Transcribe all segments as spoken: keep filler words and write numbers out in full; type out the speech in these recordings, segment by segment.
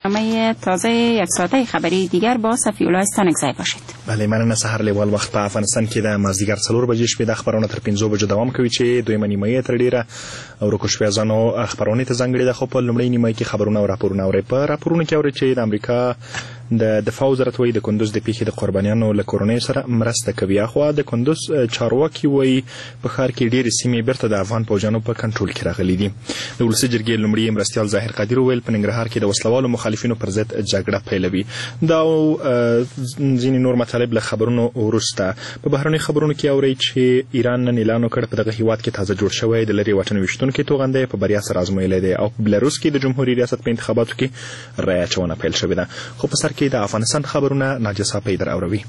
برنامه تازه یک ساعته خبری دیگر با صفی‌الله استانکزی باشید. بله، مننه. سحر لیوال وخت په افغانستان کې د مازدیګر څلور بجې شپې د خبرونو تر پنځو بجو دوام کوي چې دویمه نیمه تر ډیره اورکو شپږزانو خبرونه ته ځانګړي ده. خو په لومړۍ نیمه کې خبرونه او راپورونه اوري. په راپورونو کې اوري چې د امریکا د دفاع وزارت وایي د کندوز د پیښې د قربانیانو له کورنۍ سره مرسته کوي. اخوا د کندوز چارواکي وایي په ښار کې ډېرې سیمې بیرته د افغان پوځیانو په کنټرول کې راغلي دي. د ولسي جرګې لومړي مرستیال ظاهر قادر وویل په ننګرهار کې د وسلوالو مخالفینو پر ضد جګړه پیلوي. دا ځینې نور مطالب له خبرونو وروسته په بهرنۍ خبرونو کې اوري چې ایران نن اعلان وکړ په دغه هیواد کې تازه جوړ شوی د لرې واټن ویشتونکي توغندی په بریا سره ازمویلی دی او په بلاروس کې د جمهوریت ریاست په انتخاباتو کې رایه اچونه پیل شوې ده. خو په سر کې د افغانستان خبرونه ناجسا پیدر اوروي.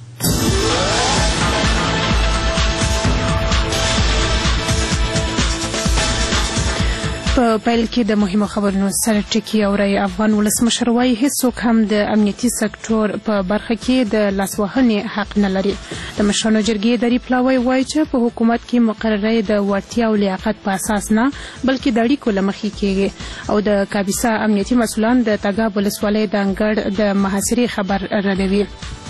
په پیل کې د مهمو خبرونو سره ټکی اوري. افغان ولسمشر وايي هیڅوک هم د امنیتي سکتور په برخه کې د لاسوهنې حق نه لري. د مشرانو جرګې دری پلاوی وايي چې په حکومت کې مقررې د وړتیا او لیاقت په اساس نه بلکې د اړیکو له مخې کېږي. او د کاپیسا امنیتي مسؤلان د تګاب ولسوالۍ د انګړ د محاصرې خبر ردوي.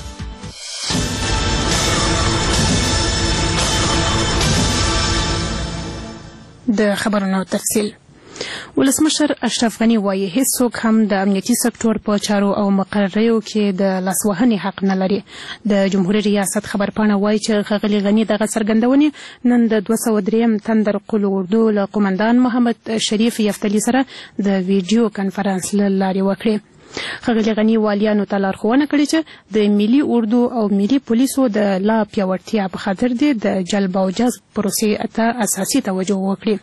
د خبرونو تفصیل. ولسمشر اشرف غنی وايي هیڅوک هم د امنیتي سکتور په چارو او مقرریو کې د لاسوهنې حق نه لري. د جمهوریت ریاست خبرپاڼه وايي چې ښاغلي غنی دغه څرګندونې نن د دوه سوه درېیم تندر قل اردو له قومندان محمد شریف یفتلي سره د ویډیو کنفرانس له لارې وکړې. ښاغلي غنی والیانو ته لارښوونه کړې چې د ملي اردو او ملي پولیسو د لا پیاوړتیا په خاطر دې د جلب او جذب پروسې ته اساسي توجه وکړي.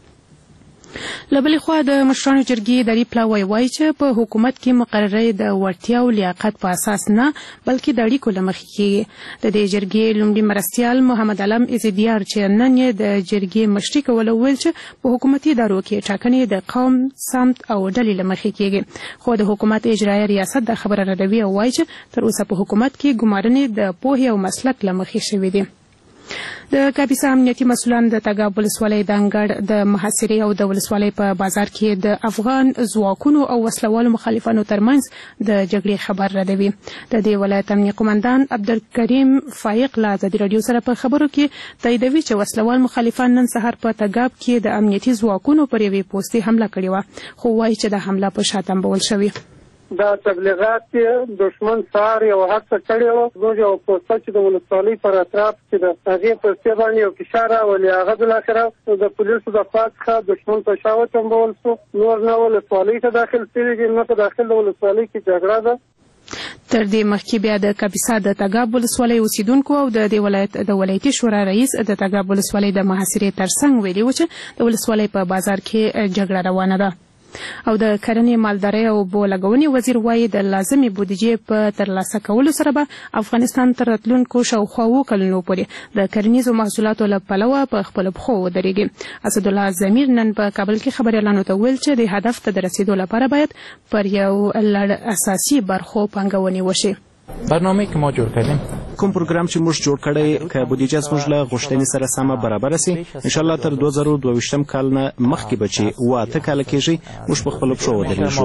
له بلې خوا د مشرانو جرګې دری پلاوی وايي چې په حکومت کې مقررې د وړتیا او لیاقت په اساس نه بلکې د اړیکو له مخې کېږي. د دې جرګې لومړي مرستیال محمد علم عزیدیار چې نن یې د جرګې مشري کوله وویل چې په حکومتي ادارو کې ټاکنې د قوم، سمت او ډلې له مخې کېږي. خو د حکومت اجرایه ریاست د خبره ردوي او وايي چې تر اوسه په حکومت کې ګمارنې د پوهې او مسلک له مخې شوې دي. د کاپیسا امنیتي مسؤلان د تګاب ولسوالۍ د انګړ د محاصرې او د ولسوالۍ په بازار کې د افغان ځواکونو او وسلوالو مخالفانو ترمنځ د جګړې خبر ردوي. د دې ولایت امنیه قومندان عبدالکریم فایق له ازادي راډیو سره په خبرو کې تاییدوي چې وسلوال مخالفان نن سهار په تګاب کې د امنیتي ځواکونو پر یوې پوستې حمله کړې وه، خو وایي چې د حمله په شا تنبول شوې. دا تبلیغات چې دشمن سار یو هڅه کړې وه زموږ یو پوسته چې د ولسوالۍ پر اطراف کې د هغې پوستې باندې یو فشار راولي. هغه بالاخره د پولیسو د خوا څخه دشمن په شا وتنبول شو. نور نه ولسوالۍ ته داخل شوي دي نه په داخل د ولسوالۍ کې جګړه ده. تر دې مخکې بیا د کاپیسا د تګاب ولسوالۍ اوسیدونکو او د دې ولایت د ولایتي شورا رئیس د تګاب ولسوالۍ د محاصرې ترڅنګ ویلي و چې د ولسوالۍ په بازار کې جګړه روانه ده. او د کرنې، مالدارۍ او اوبو لګونې وزیر وايي د لازمې بودیجې په ترلاسه کولو سره به افغانستان تر راتلونکو شاوخوا اووه کلونو پورې د کرنیزو محصولاتو له پلوه په خپلو پښو ودرېږي. اسدالله ضمیر نن په کابل کې خبریالانو ته وویل چې د هدف ته د رسیدو لپاره باید پر یو لړ اساسي برخو پانګونې وشي. برنامه که ما جوړ کردیم کوم پروګرام چې موږ جوړ کړی که بودیجه زموږ له غوښتنې سره سمه برابره سي انشاءالله تر دوه زره دوه ویشتم کال نه مخکې به چې اووه اته کاله کېږي موږ په خپلو پښو ودرېږو.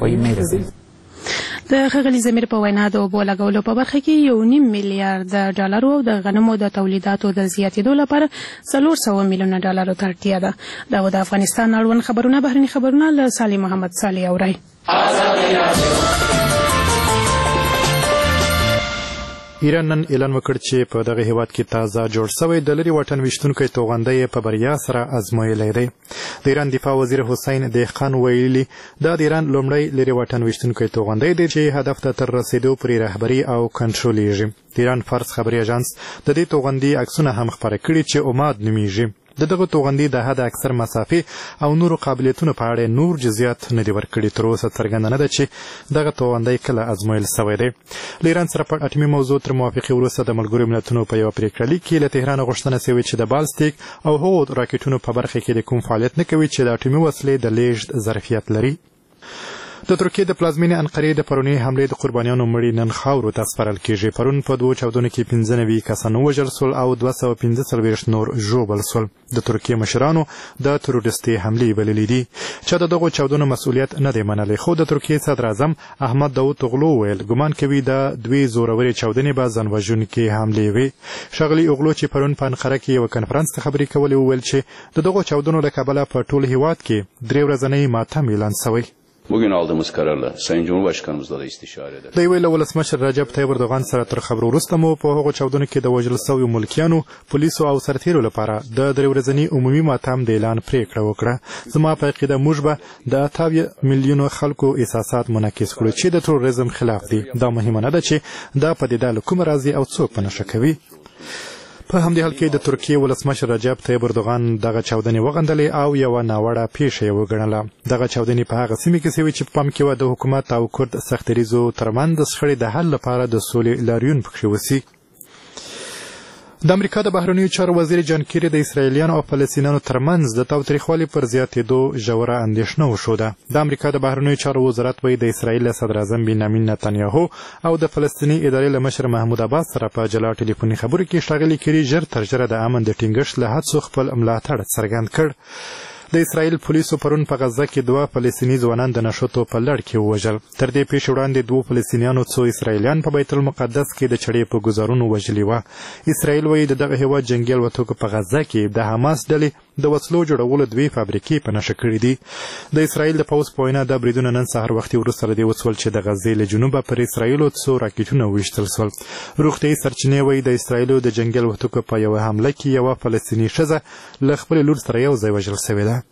د ښاغلي ضمیر په وینا د اوبو لګولو په برخه کې یو نیم میلیارد ډالرو او د غنمو د تولیداتو د زیاتېدو لپاره څلور سوه میلیونه ډالرو ته اړتیا ده. دا و د افغانستان اړوند خبرونه. بهرني خبرونه له صالح محمد صالح اورئ. ایران نن اعلان وکړ چې په دغه هیواد کې تازه جوړ شوی د لرې واټن ویشتونکی توغندی په بریا سره ازمویلی دی. د ایران دفاع وزیر حسین دهقان ویلي دا د ایران لومړی لرې واټن ویشتونکی توغندی دی چې هدف ته تر رسیدو پورې رهبري او کنټرولېږي. د ایران فارس خبري اژانس د دې توغندي عکسونه هم خپاره کړي چې اماد نومیږي. د دغه توغندي د حد اکثر مسافې او نورو قابلیتونو په اړه نور جزئیات نه دي ورکړي. تر اوسه څرګنده نه ده چې دغه توغندی کله ازمویل شوی دی. له ایران سره په اټومي موضوع تر موافقې وروسته د ملګرو ملتونو په یوه پرېکړه لیک کې له تهران غوښتنه شوې چې د بالستیک او هغو راکټونو په برخه کې د کوم فعالیت نه کوي چې د اټومي وسلې د لیږد ظرفیت لري. د ترکیې د پلازمینې انقرې د پرونی حملې د قربانیانو مړي نن خاورو ته سپارل کیږي. پرون په دوه چاودنو کې پنځه نوي کسان ووژل سول او دوه سوه پنځه څلوېښت نور ژوبل سول. د ترکیې مشرانو د تروریستي حملې بللې دي چې د دغو چاودنو مسؤلیت نه دی منلی، خو د ترکیې صدر اعظم احمد داود اوغلو ویل ګمان کوي د دوی زورورې چاودنې به ځان وژونکې حملې وي. ښاغلي اوغلو چې پرون په انقره کې یوه کنفرانس ته خبرې کولې وویل چې د دغو چاودنو له کبله په ټول هیواد کې درې ورځنی ماتم اعلان شوی. Bugün aldığımız kararla Sayın Cumhurbaşkanımızla da istişare eder. د یوې له ولسمشر رجب طیب اردوغان سره تر خبرو وروسته مو په هغو چاودنو کې د وژل سویو ملکیانو، پولیسو او سرتیرو لپاره د درې ورځني عمومي ماتم د اعلان پریکړه وکړه. زما په عقیده موږ به د اتاویه میلیونو خلکو احساسات منعکس کړو چې د تروریزم خلاف دي. دا مهمه نه ده چې دا پدیده له کومه راځي او څوک په نښه کوي. په همدې حال کې د ترکیې ولسمشر رجب طیب اردوغان دغه چاودنې وغندلې او یوه ناوړه پیښه یې وګڼله. دغه چاودنې په هغه سیمې کې شوې چې په پام کې وه د حکومت او کرد سختریزو ترمنځ د شخړې د حل لپاره د سولې لاریون پکښې وسي. د امریکا د بهرنیو چارو وزیر جان کیری د اسرائیلیانو او فلسطینیانو ترمنځ د تاوتریخوالي پر زیاتېدو ژوره اندېښنه وښوده. د امریکا د بهرنیو چارو وزارت وایي د اسرائیل صدر اعظم بنیامین نتانیاهو او د فلسطیني ادارې له مشر محمود عباس سره په جلا ټلیفوني خبرو کې ښاغلي کیری ژر تر ژره د امن د ټینګښت له هڅو خپل ملاتړ څرګند کړ. د اسرائیل پولیسو پرون په غزه کې دوه فلسطیني ځوانان د نښتو په لړ کې ووژل. تر دې پیښې وړاندې دوو فلسطینیانو څو اسرائیلیان په بیت المقدس کې د چړې په ګوزارونو وژلي وه. اسرائیل وایي د دغه هېواد جنګي الوتکو په غزه کې د حماس ډلې د وسلو جوړولو دوې فابریکې په نښه کړي دي. د اسرائیل د پوځ په وینا دا بریدونه نن سهار وختي وروسته له دې وسول چې د غزې له جنوبه پر اسرائیلو څو راکټونه وویشتل سول. روغتیایي سرچینې وایي د اسرائیلو د جنګي الوتکو په یوه حمله کې یوه فلسطیني ښځه له خپلې لور سره یو ځای وژل سوې ده.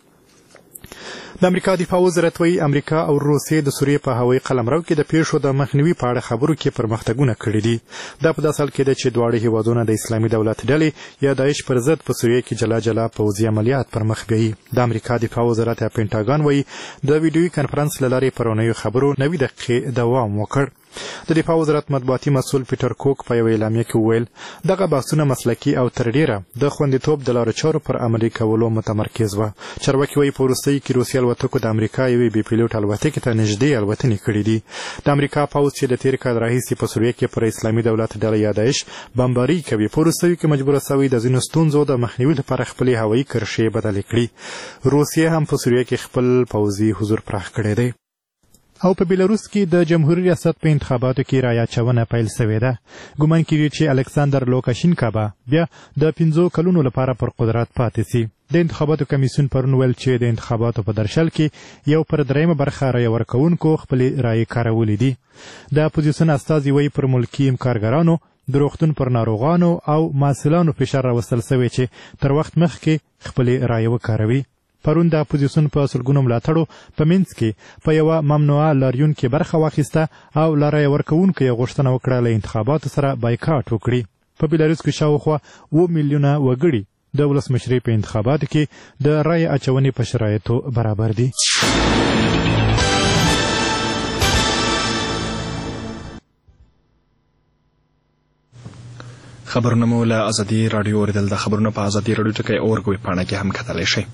د امریکا دفاع وزارت وایي امریکا او روسیې د سوریې په هوایي قلمرو کې د پیښو د مخنیوي په اړه خبرو کې پرمختګونه کړي دي. دا په داسې حال کې ده چې دواړه هیوادونه د اسلامي دولت ډلې یا داعش پر ضد په سوریې کې جلا جلا پوځي عملیات پر مخ بیایي. د امریکا دفاع وزارت یا پینټاګان وایي د ویډیویي کنفرانس له لارې پرونیو خبرو نوي دقیقې دوام وکړ. د دفاع وزارت مطبوعاتي مسؤل پیټر کوک په یوه اعلامیه کې وویل دغه بحثونه مسلکي او تر ډیره د خوندیتوب د لارو چارو پر عملي کولو متمرکز وه. چارواکي وایي په وروستیو کې روسیې الوتکو د امریکا یوې بې پیلوټ الوتکې ته نږدې الوتنې کړي دي. د امریکا پوځ چې د تېر کال راهیسې په سوریې کې پر اسلامي دولت ډله یا داعش بمباري کوي په وروستیو کې مجبوره سوی د ځینو ستونزو د مخنیوي لپاره خپلې هوایي کرښې بدلې کړي. روسیې هم په سوریې کې خپل پوځي حضور پراخ کړی دی. او په بیلاروس کې د جمهوریت ریاست په انتخاباتو کې رایه اچونه پیل شوې ده. ګومان کېږي چې الکساندر لوکاشینکا به بیا د پنځو کلونو لپاره پر قدرت پاتې سي. د انتخاباتو کمیسیون پرون ویل چې د انتخاباتو په درشل کې یو پر درېیمه برخه رایه ورکوونکو خپلې رایې کارولې دي. د اپوزیسیون استازي وایي پر ملکي کارګرانو، د روغتون پر ناروغانو او محصلانو فشار راوستل شوی چې تر وخت مخکې خپلې رایې وکاروي. پرون د اپوزیسیون په سلګونو ملاتړو په منځ کې په یوه ممنوعه لاریون کې برخه واخیسته او له رایې ورکوونکو یې غوښتنه وکړه له انتخاباتو سره بایکاټ وکړي. په بیلاروس کې شاوخوا اووه میلیونه وګړي د ولسمشرۍ په انتخاباتو کې د رایې اچونې په شرایطو برابر دي. خبرونه مو له ازادي راډیو اوریدل. د خبرونه په ازادي راډیو ټکی اورګوي پاڼه کې هم کتلی شئ.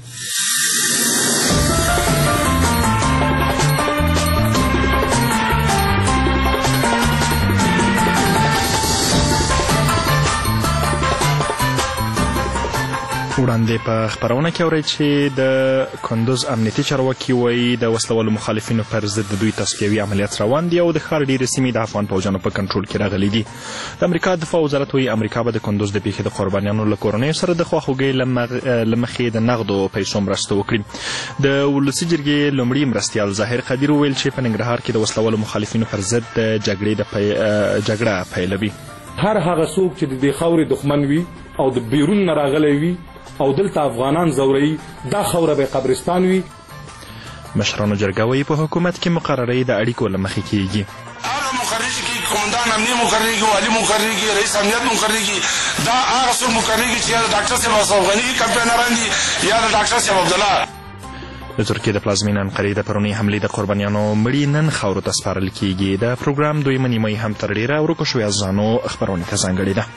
وړاندې په خبرونه کې اورئ چې د کندوز امنیتي چارواکي وایي د وسلوالو مخالفینو پر ضد د دوی تصفیوي عملیات روان دي او د ښار ډېرې سیمې د افغان پوځیانو په کنټرول کې راغلي دي. د امریکا دفاع وزارت وایي امریکا به د کندوز د پیښې د قربانیانو له کورنیو سره د خواخوږۍ له مخې د نغدو پیسو مرسته وکړي. د ولسي جرګې لومړي مرستیال ظاهر قدیر وویل چې په ننګرهار کې د وسلوالو مخالفینو پر ضد د جګړې جګړه پیلوي. هر هغه څوک چې د دې خاورې دښمن وي او د بیرون نه راغلی وي او دلته افغانان زوروي، دا خاوره به قبرستان وي. مشرانو جرګه وایي په حکومت کې مقررۍ د اړیکو له مخې کېږي. هغه مقرر کېږي، قومندان امنیه مقرر کېږي، والي مقرر کېږي، رئیس امنیت مقرر کېږي. دا هغه څوک مقرر کېږي چې یا د ډاکټر صاحب اشرف غني کمپاینران دي یا د ډاکټر صاحب عبدالله. د ترکیې د پلازمینې انقرې د پرونۍ حملې د قربانیانو مړي نن خاورو ته سپارل کېږي. د پروګرام دویمه نیمایي هم تر ډېره ورکو شوې ازانو خپرونې ته ځانګړې ده.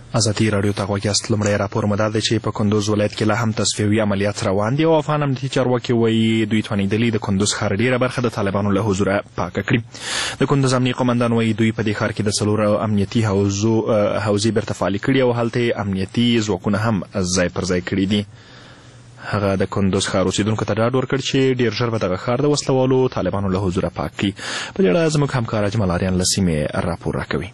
ازادي رادیو ته غوږ یاست. لومړی راپور مو دا دی چې په کندوز ولایت کې لا هم تصفیوي عملیات روان دي او افغان امنیتي چارواکي وایي دوی توانېدلي د کندوز ښار ډېره برخه د طالبانو له حضوره پاکه کړي. د کندوز امنیتي قمندان وایي دوی په دې ښار کې د څلورو امنیتي حوزې بیرته فعالې کړي او هلته امنیتي ځواکونه هم ځای پر ځای کړي دي. هغه د کندوز ښار اوسیدونکو ته ډاډ ورکړ چې ډېر ژر به دغه ښار د وسلوالو طالبانو له حضوره پاک کړي. په دې اړه زموږ همکار اجمل آریان له سیمې راپور راکوي.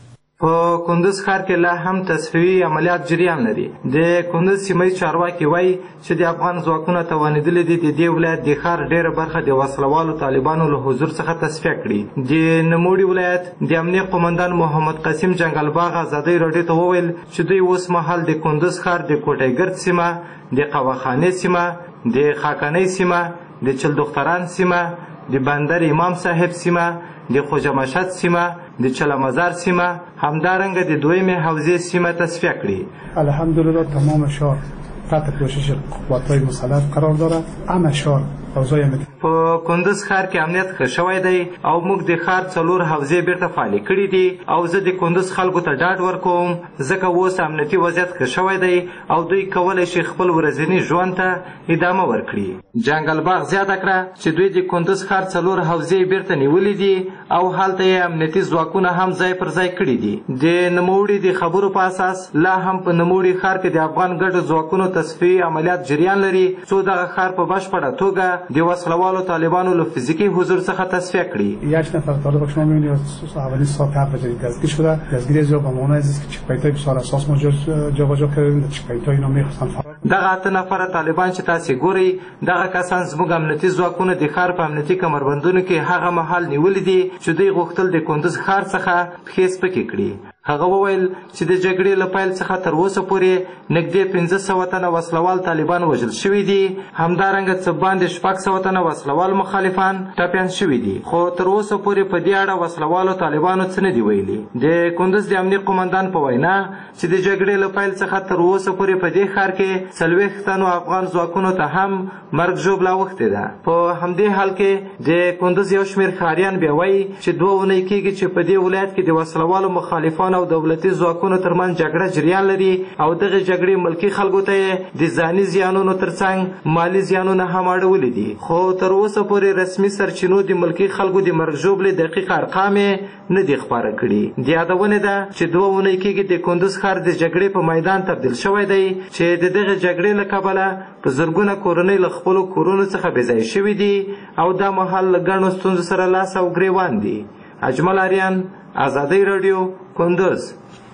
په کندوز ښار کې لا هم تصفیوي عملیات جریان لري. د کندوز سیمه چارواکي وایي چې د افغان ځواکونه توانېدلي دي د دې ولایت د ښار ډېره برخه د وسلوالو طالبانو له حضور څخه تصفیه کړي. د نوموړي ولایت د امنیه قمندان محمد قاسم جنګلباغ ازادۍ راډیو ته وویل چې دوی اوس مهال د کندوز ښار د کوټېګرد سیمه، د قواخانې سیمه، د خاکنۍ سیمه، د چلدختران سیمه، د بندر امام صاحب سیمه، د خوجه مشهد سیمه، د چلمزار سیمه، همدارنګه د دویمې حوزې سیمه تصفیه کړي. الحمدلله تمام شهر تحت پوشش قوات‌های مسلح قرار داره. همه شهر حوزه امنیت په کندوز ښار کې امنیت ښه شوی دی او موږ د ښار څلور حوزې بیرته فعالې کړي دي او زه د کندوز خلکو ته ډاډ ورکوم ځکه اوس امنیتي وضعیت ښه شوی دی او دوی کولی شي خپل ورځني ژوند ته ادامه ورکړي. جنګلباغ زیاته کړه چې دوی د کندوز ښار څلور حوزې بیرته نیولي دي او هلته یې امنیتي ځواکونه هم ځای پر ځای کړي دي. د نوموړي د خبرو په اساس لا هم په نوموړي ښار کې د افغان ګډو ځواکونو تصفیې عملیات جریان لري څو دغه ښار په بشپړه توګه د وسلوالو طالبانو له فیزیکی حضور څخه تصفیه کړي. یک نفر طالب شما می‌بینید اولین ساعت هفت بجه دستگیر شده. دستگیری زیاد به معنای است که چک‌پیت‌های بسیار اساس ما جابجا کردیم. چک‌پیت‌های اینا می‌خواستن دغه اته نفره طالبان چې تاسې ګورئ دغه کسان زموږ امنیتي ځواکونه د ښار په امنیتي کمربندونو کې هغه مهال نیولي دي چې دوی غوښتل د کندوز ښار څخه پښې سپکې کړي. هغه وویل چې د جګړې له پیل څخه تر اوسه پورې نږدې پنځه سوه تنه وسلوال طالبان وژل شوي دي. همدارنګه څه باندې شپږ سوه تنه وسلوال مخالفان ټپیان شوي دي خو تر اوسه پورې په دې اړه وسلوالو طالبانو څه نه دي ویلي. د کندوز د امنیه قمندان په وینا چې د جګړې له پیل څخه تر اوسه پورې په دې ښار کې څلوېښت تنو افغان ځواکونو ته هم مرګ ژوبله اوښتې ده. په همدې حال کې د کندوز یو شمېر ښاریان بیا وایي چې دوه اونۍ کېږي چې په دې ولایت کې د وسلوالو مخالفانو او دولتي ځواکونو ترمنځ جګړه جریان لري او دغه جګړې ملکي خلکو ته د ځاني زیانونو ترڅنګ مالي زیانونه هم اړولي دي خو تر اوسه پورې رسمي سرچینو د ملکي خلکو د مرګ ژوبلې دقیق ارقام نه دي خپاره کړي. د یادونې ده چې دوه اونۍ کېږي د کندوز ښار د جګړې په میدان تبدیل شوی دی چې د دغه جګړې له کبله په زرګونه کورنۍ له خپلو کورونو څخه بېځایه شوي دي او دا مهال له ګڼو ستونزو سره لاس او ګرېوان دي. اجمل آریان، ازادۍ راډیو، کندوز.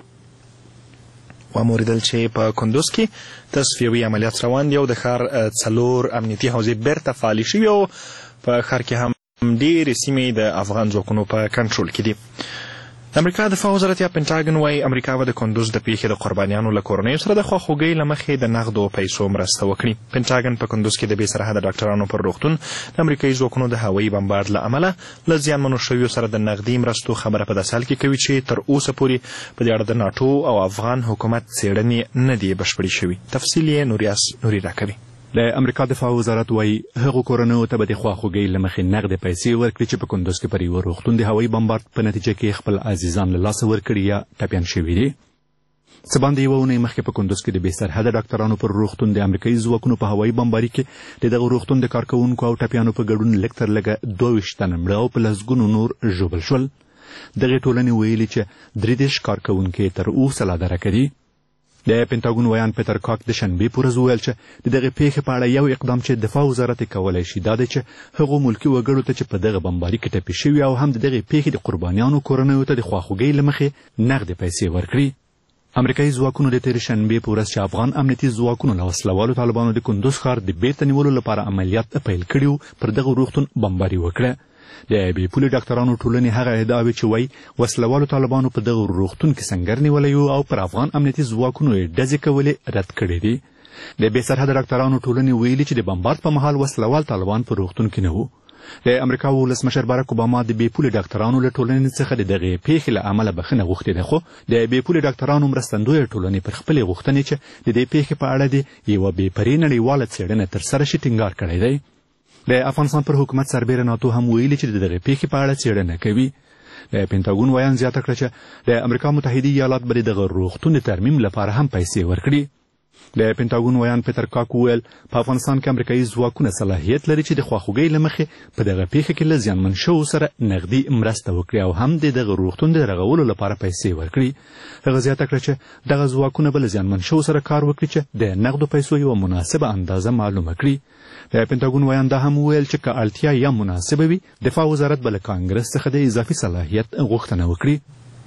واوریدل چې په کندوز کې تصفیوي عملیات روان دي او د ښار څلور امنیتي حوزې بیرته فعالې شوي او په ښار کې هم ډېرې سیمې د افغان ځواکونو په کنټرول کې دي. د امریکا دفاع وزارت یا پنټاګن وایي امریکا به د کندوز د پیښې د قربانیانو له کورنیو سره د خواخوږۍ له مخې د نغدو پیسو مرسته وکړي. پنټاګن په کندوز کې د بې سرحده ډاکټرانو پر روغتون د امریکایي ځواکونو د هوایي بمبارد له امله له زیانمنو شویو سره د نغدي مرستو خبره په داسې حال کې کوي چې تر اوسه پورې په دې اړه د ناټو او افغان حکومت څېړنې نه دي بشپړې شوي. تفصیل یې نوریاس نوري راکوي. د امریکا دفاع وزارت وایي هغو کورنیو ته به د خواخوږۍ له مخې نغدې پیسې ورکړي چې په کندوز کې پر یوه روغتون د هوایي بمبارد په نتیجه کې خپل عزیزان له لاسه ورکړي یا ټپیان شوي دي. څه باندې یوه اونۍ مخکې په کندوز کې د بې سرحده ډاکټرانو پر روغتون د امریکایي ځواکونو په هوایي بمباري کې د دغه روغتون د کارکوونکو او ټپیانو په ګډون لږ تر لږه دوه ویشت تنه مړه او په لسګونو نور ژوبل شول. دغې ټولنې ویلي چې درې دېرش کارکوونکي تر اوسه لا درکه دي. د پنټاګون ویان پیټر کاک د شنبې په ورځ وویل چې د دغې پیښې په اړه یو اقدام چې دفاع وزارت یې کولی شي دا دی چې هغو ملکي وګړو ته چې په دغه بمباري کې ټپي شوي او هم د دغې پیښې د قربانیانو کورنیو ته د خواخوږۍ له مخې نغدې پیسې ورکړي. امریکایي ځواکونو د تېرې شنبې په ورځ چې افغان امنیتي ځواکونو له وسلوالو طالبانو د کندوز ښار د بیرته نیولو لپاره عملیات پیل کړي وو پر دغه روغتون بمباري وکړه. د بې پولې ډاکټرانو ټولنې هغه ادعاوې چې وایي وسلوالو طالبانو په دغه روغتون کې سنګر نیولی و او پر افغان امنیتي ځواکونو یې ډزې کولې رد کړې دي. د بې سرحده ډاکټرانو ټولنې ویلي چې د بمبارد په مهال وسلوال طالبان په روغتون کې نه وو. د امریکا ولسمشر بارک اوباما د بې پولې ډاکټرانو له ټولنې څخه د دغې پیښې له امله بښنه غوښتې ده خو د بې پولې ډاکټرانو مرستندویه ټولنې پر خپلې غوښتنې چې د دې پیښې په اړه د یوه بې پرې نړیواله څېړنه ترسره شي ټینګار کړی دی. د افغانستان پر حکومت سربیره ناتو هم ویلي چې د دغې پیښې په اړه څېړنه کوي. د پینټاګون ویان زیاته کړه چې د امریکا متحده ایالات به دغه روغتون د ترمیم لپاره هم پیسې ورکړي. د پینټاګون ویان پیټر کاک وویل په افغانستان کې امریکایي ځواکونه صلاحیت لري چې د خواخوږۍ له مخې په دغه پیښه کې له زیانمن شوو سره نغدي مرسته وکړي او هم د دغه روغتون د رغولو لپاره پیسې ورکړي. هغه زیاته کړه چې دغه ځواکونه به له زیانمن شوو سره کار وکړي چې د نغدو پیسو یوه مناسبه اندازه معلومه کړي. د پینټاګون ویان دا هم وویل چې که اړتیا یا مناسبه وي دفاع وزارت به له کانګرس څخه د اضافي صلاحیت غوښتنه وکړي.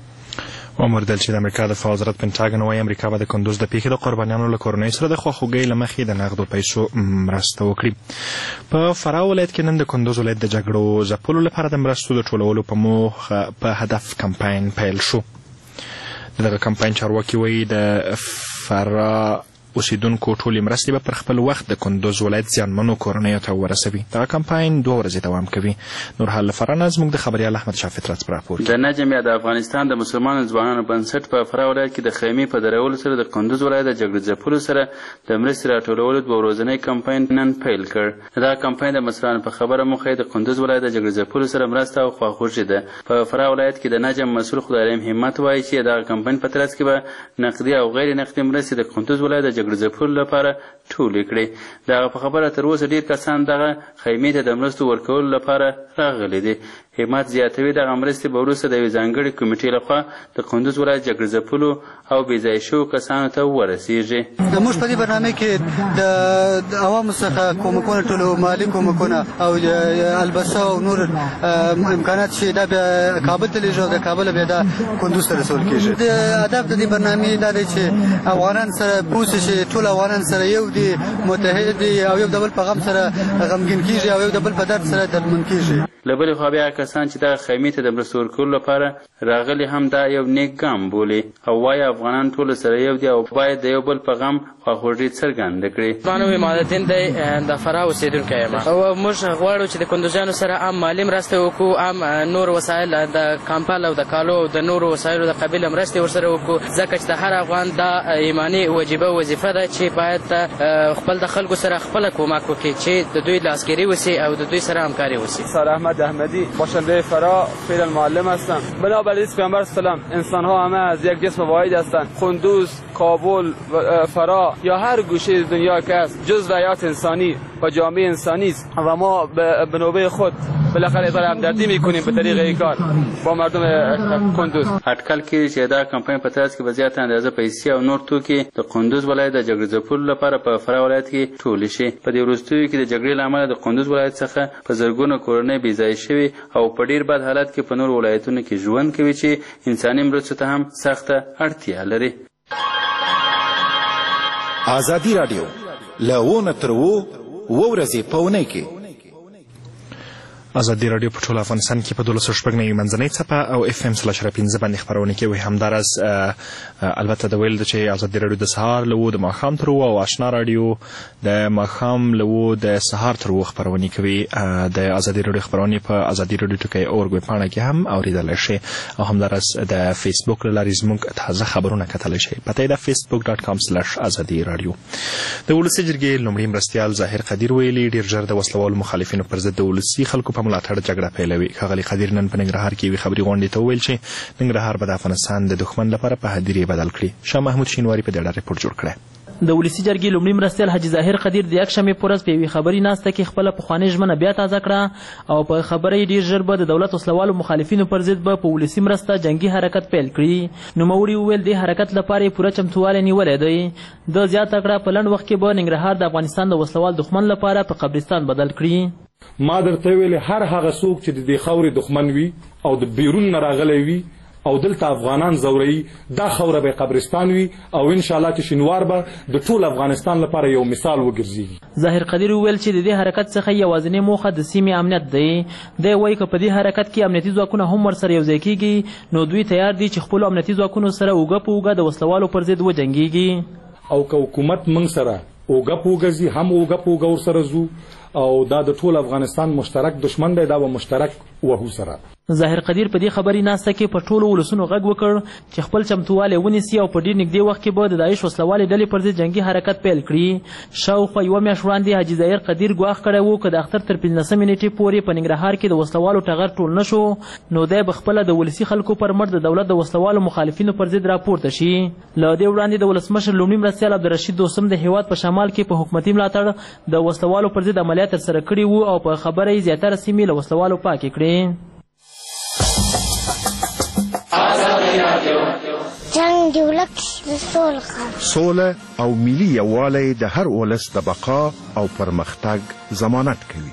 ومردل چې د امریکا دفاع وزارت پنټاګن وایي امریکا به د کندوز د پیښې د قربانیانو له کورنیو سره د خواخوږۍ له مخې د نغدو پیسو مرسته وکړي. په فراه ولایت کې نن د کندوز ولایت د جګړو ځپلو لپاره د مرستو د ټولولو په موخه په هدف کمپاین پیل شو. دغه کمپاین چارواکي وایي د فراه اوسیدونکو ټولې مرستې به پر خپل وخت د کندوز ولایت زیانمنو کورنیو ته ورسوي. دغه کمپاین دوه ورځې دوام کوي. نور حال له فراه نه زموږ د خبریال احمد شاه فطرت په راپور کې. د نجم یا د افغانستان د مسلمانو ځوانانو بنسټ په فراه ولایت کې د خیمې په درولو سره د کندوز ولایت د جګړې ځپلو سره د مرستې راټولولو دوه ورځنی کمپاین نن پیل کړ. دا کمپاین د مشرانو په خبره موخه د کندوز ولایت د جګړې ځپلو سره مرسته او خواخوږي ده. په فراه ولایت کې د نجم مسؤل خدایم همت وایي چې دا کمپاین په ترڅ کې به نقدي او غیر نقدي مرستې د کندوز ولایت د جګړې ځپلو لپاره ټولې کړي. دغه په خبره تر اوسه ډېر کسان دغه خیمې ته د مرستو ورکولو لپاره راغلي دي. همت زیاتوي دغه مرستې به وروسته د یوې ځانګړې کمیټې لخوا د کندوز ولایت جګړې ځپلو او بې ځایه شوو کسانو ته ورسیږي. موږ په دې برنامه کې د عوامو څخه کومکونه ټولو مالي کومکونه او البسه او نور امکانات چې دا بیا کابل ته لیږي او د کابل بیا دا کندوز ته رسول کېږي. د هدف د دې برنامې دا دی چې افغانان سره پوه شي چې ټول افغانان سره یو دي، متحد دي او یو د بل په غم سره غمګین کېږي او یو د بل په درد سره دردمن کېږي. له بلې خوا بیا کسان چې دغه خیمې ته د مرستو ورکولو لپاره راغلي هم دا یو نیک ګام بولي او وایي افغانان ټول سره یو دي او باید د یو بل په غم خواخوږي څرګنده کړي. زما نوم عمادالدین دی، د فراه اوسېدونکی یم او موږ غواړو چې د کندوزیانو سره هم مالي مرسته وکړو، هم نور وسایل د کمپل او د کالو او د نورو وسایلو د قبیله مرستې ورسره وکړو، ځکه چې د هر افغان دا ایماني وجیبه وظیفه ده چې باید خپل د خلکو سره خپله کومک وکړي چې د دوی لاسګیري وسي او د دوی سره همکاري وسي. سر احمد احمدی، باشنده فراه، فعلا معلم هستم. بنابر حدیث پیامبر صلی الله علیه و آله انسان ها همه از یک جسم واحد هستند. کندوز، کابل، فراه یا هر گوشه دنیا که است جزء حیات انسانی و جامعه انسانی است و ما به نوبه خود بالاخره اظهار همدردی میکنیم به طریق این کار با مردم کندوز. اټکل کې چې دا کمپاین په ترڅ کې به زیاته اندازه پیسې او نور توکي د کندوز ولایت د جګړې ځپلو لپاره په فراه ولایت کې ټولې شي. په دې وروستیو کې د جګړې له امله د کندوز ولایت څخه په زرګونو کورنۍ بې ځایه شوي او په ډېر بد حالت کې په نورو ولایتونو کې ژوند کوي چې انساني مرستو ته هم سخته اړتیا لري. ازادي راډیو له ونه تر اوو اوه ورځې په اونۍ کې ازادي راډیو په ټول افغانستان کې په دولس سوه شپږ نوي منځنۍ څپه او اف ام سل اشاره پنځه باندې خپرونه کوي. همداراز البته د ویل ده چې ازادي راډیو د سهار له اوو د ماښام تر اوو او اشنا راډیو د ماښام له اوو د سهار تر اوو خپرونې کوي. د ازادي راډیو خپرونې په ازادي راډیو ټکی اورګ ویبپاڼه کې هم اورېدلی شئ او همداراز د فیسبوک له لارې زموږ تازه خبرونه کتلی شئ. پته یې ده فیسبوک ډاټ کام سلش ازادي راډیو. د ولسي جرګې لومړي مرستیال ظاهر قدیر ویلي ډېر ژر د وسلوالو مخالفینو پر ضد د ولسي خلکو په ملاتړ جګړه پیلوي. ښاغلي قدیر نن په ننګرهار کې یوې خبري غونډې ته وویل چې ننګرهار به د افغانستان د دښمن لپاره په هدیرې بدل کړي. شاه محمود شینواري په دې اړه ریپورټ جوړ کړی. د ولسي جرګې لومړي مرستیال حاجي ظاهر قدیر د یکشنبې په ورځ په یوې خبري ناسته کې خپله پخوانۍ ژمنه بیا تازه کړه او په خبره یې ډېر ژر به د دولت وسلوالو مخالفینو پر ضد به په ولسي مرسته جنګي حرکت پیل کړي. نوموړي وویل دې حرکت لپاره یې پوره چمتووالی نیولی دی. د زیاته کړه په لنډ وخت کې به ننګرهار د افغانستان د وسلوال دښمن لپاره په قبرستان بدل کړي. ما درته ویلې هر هغه څوک چې د دې خاورې دښمن وي او د بیرون نه راغلی وي او دلته افغانان زوروي دا خوره به قبرستان وي او ان شاء الله چې شینوار به د ټول افغانستان لپاره یو مثال وګرځي. ظاهر قدیر وویل چې د دې حرکت څخه یوازینۍ موخه د سیمې امنیت دی. دی وایي که په دې حرکت کې امنیتي ځواکونه هم ورسره یوځای کېږي نو دوی تیار دي چې خپلو امنیتي ځواکونو سره اوږه په اوږه د وسلوالو پر ضد وجنګېږي. او که حکومت موږ سره اوږه په اوږه ځي هم اوږه په اوږه ورسره ځو او دا د ټول افغانستان مشترک دشمن دی، دا به مشترک وهو سره ظاهر قدیر په دې خبري ناسته کې په ټولو ولسونو غږ وکړ چې خپل چمتووالی ونیسي او په ډېر نږدې وخت کې به د داعش وسلوالې ډلې پر ضد جنګي حرکت پیل کړي. شاوخوا یوه میاشت وړاندې حاجي ظاهر قدیر ګواښ کړی و که د اختر تر پنځلسمې نیټې پورې په ننګرهار کې د وسلوالو ټغر ټول نه شو نو دی به خپله د ولسي خلکو پر مټ د دولت د وسلوالو مخالفینو پر ضد راپورته شي. له دې وړاندې د ولسمشر لومړي مرستیال عبدالرشید دوستم د هېواد په شمال کې په حکومتي ملاتړ د وسلوالو پر ضد عملیات ترسره کړي وو او په خبره یې زیاتره سیمې له وسلوالو پاکې کړې. جنگ د ولس د سولې سوله او ملي یووالی د هر ولس د بقا او پرمختګ ضمانت کوي.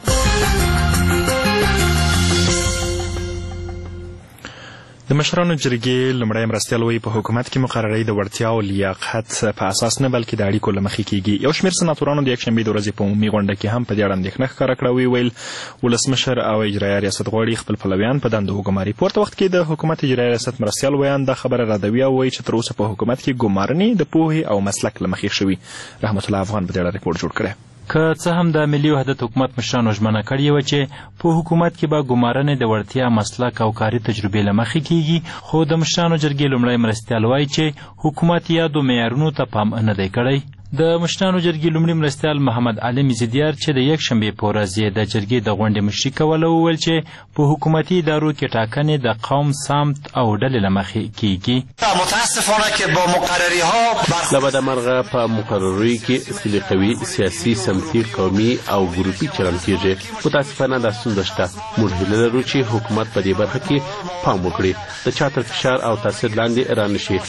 د مشرانو جرګې لومړی مرستیال وایي په حکومت کې مقررۍ د وړتیا او لیاقت په اساس نه بلکې د اړیکو له مخې کېږي. یو شمېر سناتورانو د یکشنبې د ورځې په عمومي غونډه کې هم په دې اړه اندېښنه ښکاره کړه. ویې ویل ولسمشر او اجرایه ریاست غواړي خپل پلویان په دندو وګماري. پورته وخت کې د حکومت اجرایه ریاست مرستیال ویان دا خبره ردوي او وایي چې تر اوسه په حکومت کې ګمارنې د پوهې او مسلک له مخې شوي. رحمت الله افغان په دې اړه ریپورټ جوړ کړی. که څه هم د ملي وحدت حکومت مشرانو ژمنه کړې وه چې په حکومت کې به ګمارنې د وړتیا مسلک او کاري تجربې له مخې کېږي خو د مشرانو جرګې لومړی مرستیال وایي چې حکومت یادو معیارونو ته پام نه دی کړی. د مشرانو جرګې لومړي مرستیال محمد علي زیدیار چې د یکشنبې په ورځ یې د جرګې د غونډې مشري کوله وویل چې په حکومتي ادارو کې ټاکنې د قوم سمت او ډلې له مخې کېږي. متاسفانه که با مقرری ها له بده مرغه په مقرریو کې سلیقوي سیاسي سمتي قومي او ګروپي چلن کېږي. متاسفانه دا ستونزه شته. موږ هیله لرو چې حکومت په دې برخه کې پام وکړي د چا تر فشار او تاثیر لاندې رانشي.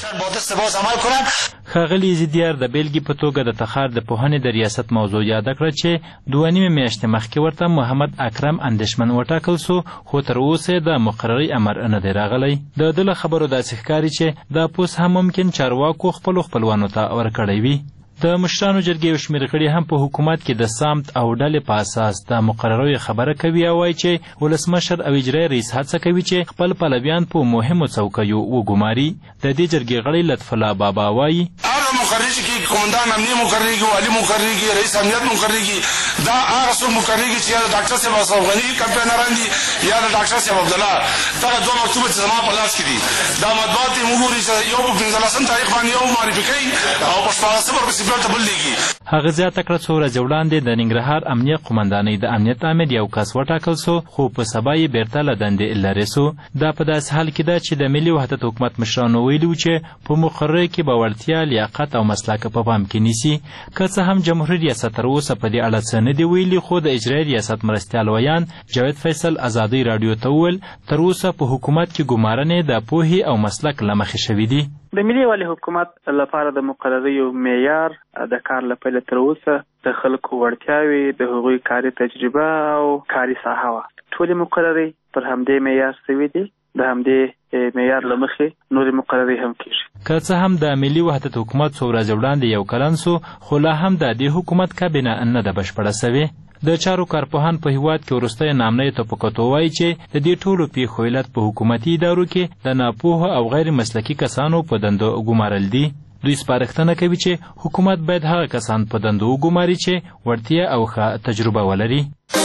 ښاغلي زیدیار د بیلګې په توګه د تخار د پوهنې د ریاست موضوع یاده کړه چې دوه نیمې میاشتې مخکې ورته محمد اکرم اندېشمن وټاکل سو خو تر اوسه د مقرري امر نه دی راغلی. د ده له خبرو داسې ښکاري چې دا پوس هم ممکن چارواکو خپلو خپلوانو ته ورکړی وي. د مشرانو جرګې یو شمېر غړي هم په حکومت کې د سمت او ډلې په اساس د مقرریو خبره کوي او وایي چې ولسمشر او اجرایي رئیس هڅه کوي چې خپل پلویان په مهمو څوکیو وګماري. د دې جرګې غړی لطف الله بابا وایي هغه مقرر چې قومندان امنیه مقرریږي والي مقرریږي رئیس امنیت مقرریږي دا هغه څوک مقرریږي چې یا د ډاکټر صاحب اشرف غني کمپاینران دي یا د ډاکټر صاحب عبدالله دغه دوه مکتوبه چې زما په لاس کې دي دا مطبوعات یې موږ ګوري چې یو په پنځلسم تاریخ باندې یو معرفي کوي او په شپاړسم ورپسې بیا ورته بل لیږي. هغه زیاته کړه څو ورځې وړاندې د ننګرهار امنیه قومندانۍ د امنیت امر یو کس وټاکل سو خو په سبا یې بیرته له دندې لرې سو. دا په داسې حال کې ده چې د ملي وحدت حکومت مشرانو ویلي وو چې په مقرره کې به وړتیا لیاقت او مسلک په پام کې نیسي. که څه هم جمهوري ریاست تر اوسه په دې اړه څه نه دي ویلي خو د اجرایي ریاست مرستیال ویان جاوید فیصل ازادۍ راډیو ته وویل تر اوسه په حکومت کې ګمارنې د پوهې او مسلک له مخې شوي دي. د ملي یووالي حکومت لپاره د مقرریو معیار د کار له پیله تر اوسه د خلکو وړتیاوې د هغوی کاري تجربه او کاري ساحه وه. ټولې مقررې پر همدې معیار سوي دي. د همدې معیار له مخې نورې مقررې هم کېږي. که څه هم د ملي وحدت حکومت څو ورځې وړاندې یو کلن سو خو لا هم د دې حکومت کابینه نه ده بشپړه سوې. د چارو کارپوهان په هیواد کې وروستی نامنۍ ته په کتو وایي چې د دې ټولو پیښو علت په حکومتي ادارو کې د ناپوهه او غیر مسلکي کسانو په دندو ګمارل دي. دوی سپارښتنه کوي چې حکومت باید هغه کسان په دندو وګماري چې وړتیا او ښه تجربه ولري.